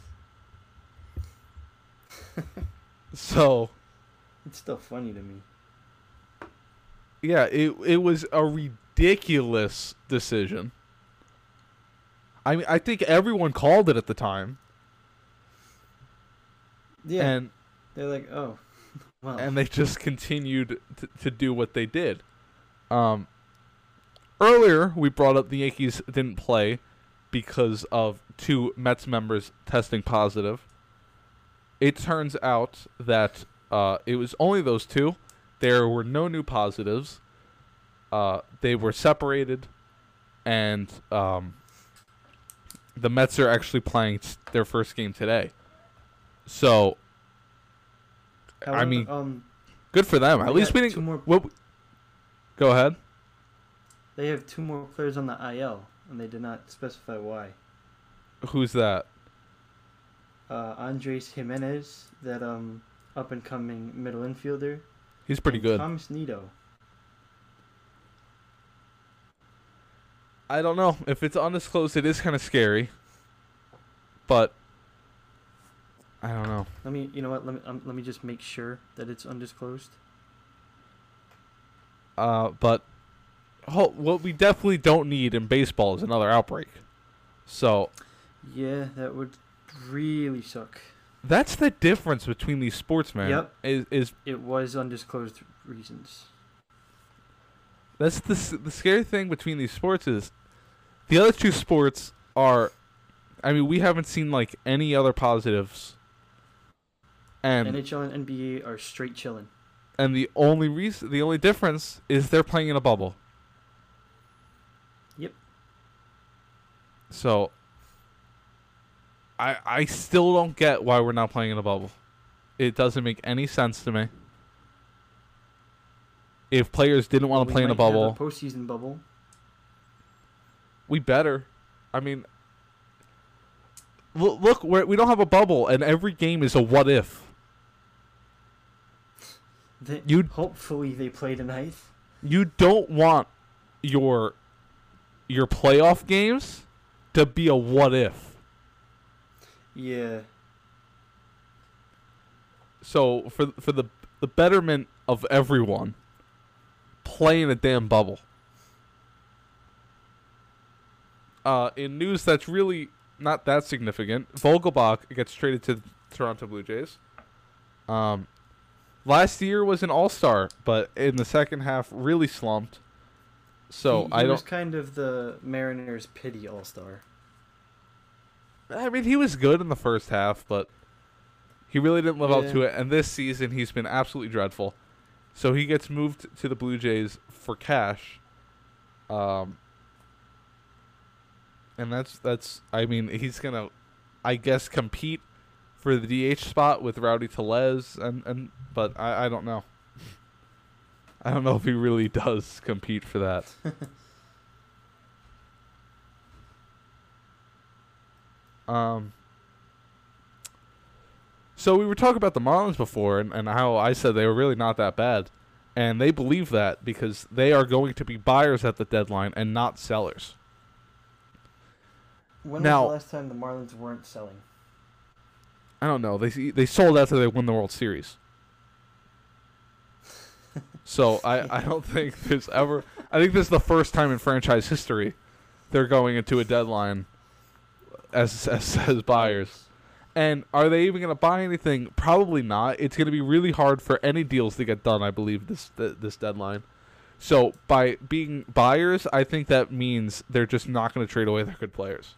So it's still funny to me. Yeah, it was a ridiculous decision. I mean, I think everyone called it at the time. Yeah. And they're like, oh, well. And they just continued to do what they did. Earlier, we brought up the Yankees didn't play because of 2 Mets members testing positive. It turns out that it was only those 2. There were no new positives. They were separated, and the Mets are actually playing their first game today. So, However, I mean, good for them. At least we didn't. Go ahead. They have 2 more players on the IL, and they did not specify why. Who's that? Andres Jimenez, that up and coming middle infielder. He's pretty good. Thomas Nido. I don't know. If it's undisclosed, it is kind of scary. But I don't know. You know what? Let me just make sure that it's undisclosed. But what we definitely don't need in baseball is another outbreak. So Yeah, that would really suck. that's the difference between these sports, man. Yep. Is It was undisclosed reasons. that's the scary thing between these sports is the other two sports are. I mean, we haven't seen like any other positives. And NHL and NBA are straight chilling. the only difference is they're playing in a bubble. Yep. So I still don't get why we're not playing in a bubble. It doesn't make any sense to me. If players didn't want to play in a bubble, have a postseason bubble. we better. I mean, look, we don't have a bubble, and every game is a what if. Hopefully they play tonight. You don't want your playoff games to be a what if. Yeah. So for the betterment of everyone, play in a damn bubble. In news that's really not that significant, Vogelbach gets traded to the Toronto Blue Jays. Last year was an all-star, but in the second half really slumped. So he was kind of the Mariners' pity all-star. I mean, he was good in the first half, but he really didn't live up to Yeah. it. And this season, he's been absolutely dreadful. So he gets moved to the Blue Jays for cash. And that's. I mean, he's gonna, I guess, compete for the DH spot with Rowdy Tellez, but I don't know. I don't know if he really does compete for that. So we were talking about the Marlins before and how I said they were really not that bad. And they believe that because they are going to be buyers at the deadline and not sellers. When Now- was the last time the Marlins weren't selling? I don't know. They sold after they won the World Series. So I don't think there's ever... I think this is the first time in franchise history they're going into a deadline as buyers. And are they even going to buy anything? Probably not. It's going to be really hard for any deals to get done, I believe, this deadline. So by being buyers, I think that means they're just not going to trade away their good players.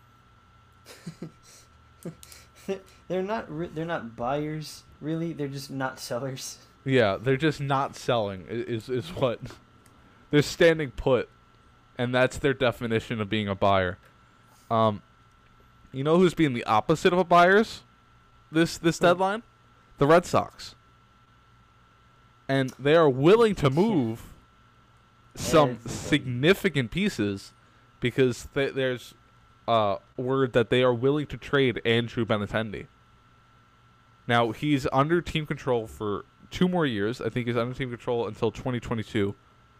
They're not buyers, really. They're just not sellers. Yeah, they're just not selling is what... They're standing put, and that's their definition of being a buyer. You know who's being the opposite of a buyers this deadline? The Red Sox. And they are willing to move some significant pieces because there's word that they are willing to trade Andrew Benintendi. Now, he's under team control for 2 more years. I think he's under team control until 2022.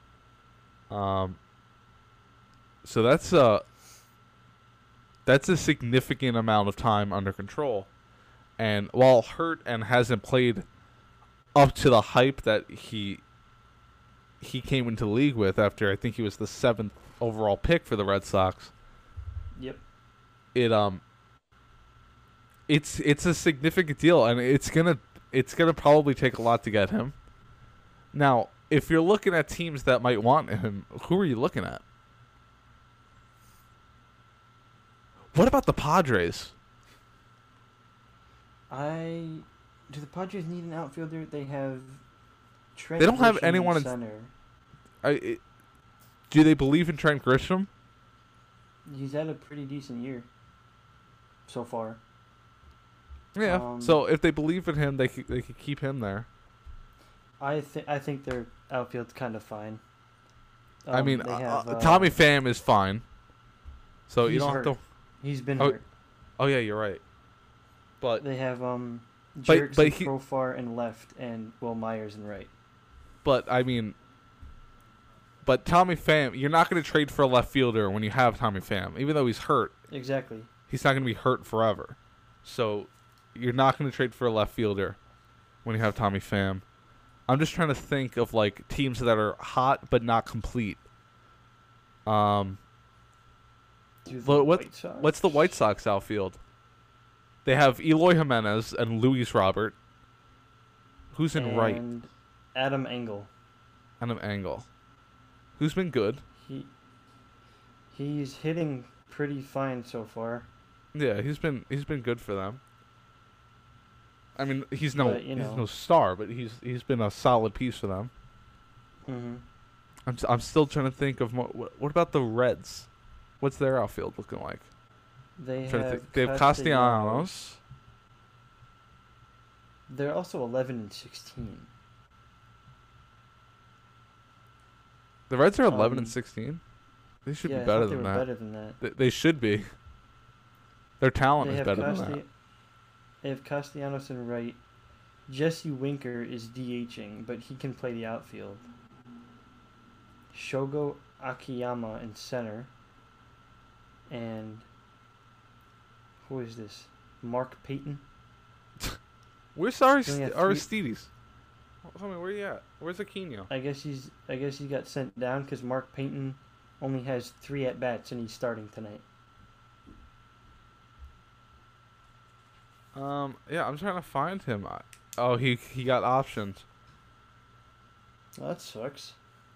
So that's a significant amount of time under control. And while hurt and hasn't played up to the hype that he came into the league with after I think he was the 7th overall pick for the Red Sox. Yep. It's a significant deal, and it's gonna probably take a lot to get him. Now, if you're looking at teams that might want him, who are you looking at? What about the Padres? Do the Padres need an outfielder? They have Trent. They don't have Grisham anyone in center. Do they believe in Trent Grisham? He's had a pretty decent year so far. Yeah. So if they believe in him, they could keep him there. I think their outfield's kind of fine. I mean, they have, Tommy Pham is fine. So you he's don't hurt. have to. He's been Oh, hurt. Oh yeah, you're right. But They have but Jerks and he- Profar in left and Will Myers in right. I mean, but Tommy Pham, you're not going to trade for a left fielder when you have Tommy Pham, even though he's hurt. Exactly. He's not going to be hurt forever. So you're not going to trade for a left fielder when you have Tommy Pham. I'm just trying to think of like teams that are hot but not complete. What's the White Sox outfield? They have Eloy Jimenez and Luis Robert. Who's in right? And Adam Engel. Adam Engel. Who's been good? He's hitting pretty fine so far. Yeah, he's been good for them. I mean, he's no star, but he's been a solid piece for them. Mm-hmm. I'm still trying to think of what about the Reds? What's their outfield looking like? They have Castellanos. They're also 11-16. The Reds are 11-16. They should be better than that. Better than that. They should be. Their talent is better than that. They have Castellanos in right. Jesse Winker is DHing, but he can play the outfield. Shogo Akiyama in center. And who is this? Mark Payton? Where's Aristides? Tell me, where you at? Where's Aquino? I guess he got sent down because Mark Payton only has 3 at-bats and he's starting tonight. Yeah, I'm trying to find him. Oh, he got optioned. Well, that sucks.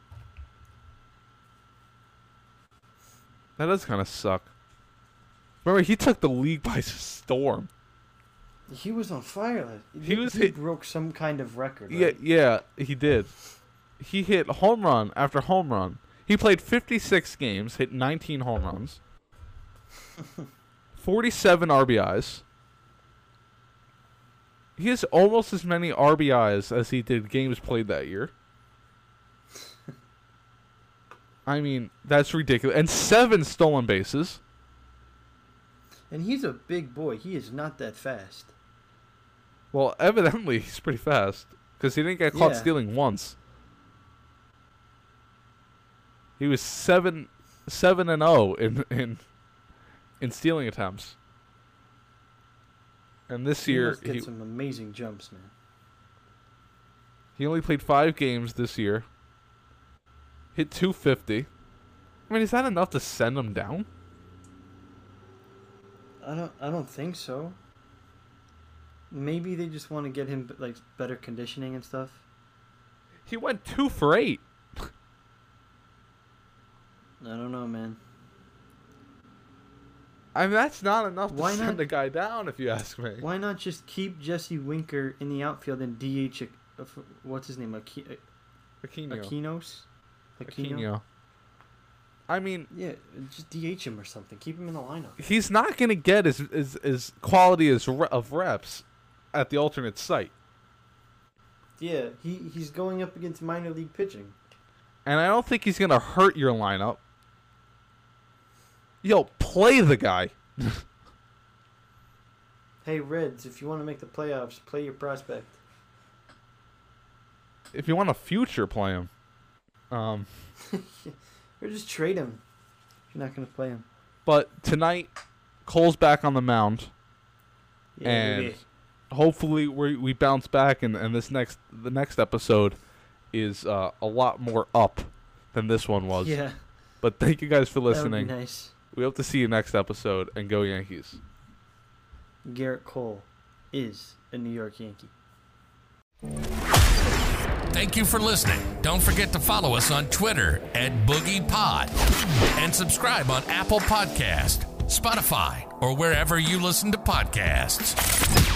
That does kind of suck. Remember, he took the league by storm. He was on fire. He broke some kind of record. Right? Yeah, he did. He hit home run after home run. He played 56 games, hit 19 home runs, 47 RBIs. He has almost as many RBIs as he did games played that year. I mean, that's ridiculous. And 7 stolen bases. And he's a big boy. He is not that fast. Well, evidently, he's pretty fast. Because he didn't get caught stealing once. He was 7-0 in stealing attempts. And this year... He some amazing jumps, man. He only played 5 games this year. Hit 250. I mean, is that enough to send him down? I don't think so. Maybe they just want to get him like better conditioning and stuff. He went 2 for 8. I don't know, man. I mean, that's not enough to send a guy down, if you ask me. Why not just keep Jesse Winker in the outfield and DH? What's his name? Aquino. I mean, yeah, just DH him or something. Keep him in the lineup. He's not going to get as quality of reps at the alternate site. Yeah, he's going up against minor league pitching. And I don't think he's going to hurt your lineup. Yo, play the guy. Hey, Reds, if you want to make the playoffs, play your prospect. If you want a future, play him. Or just trade him. If you're not going to play him. But tonight, Cole's back on the mound. Yeah, and hopefully we bounce back, and the next episode is a lot more up than this one was. Yeah. But thank you guys for listening. That would be nice. We hope to see you next episode, and go Yankees. Garrett Cole is a New York Yankee. Thank you for listening. Don't forget to follow us on Twitter @BoogiePod and subscribe on Apple Podcast, Spotify, or wherever you listen to podcasts.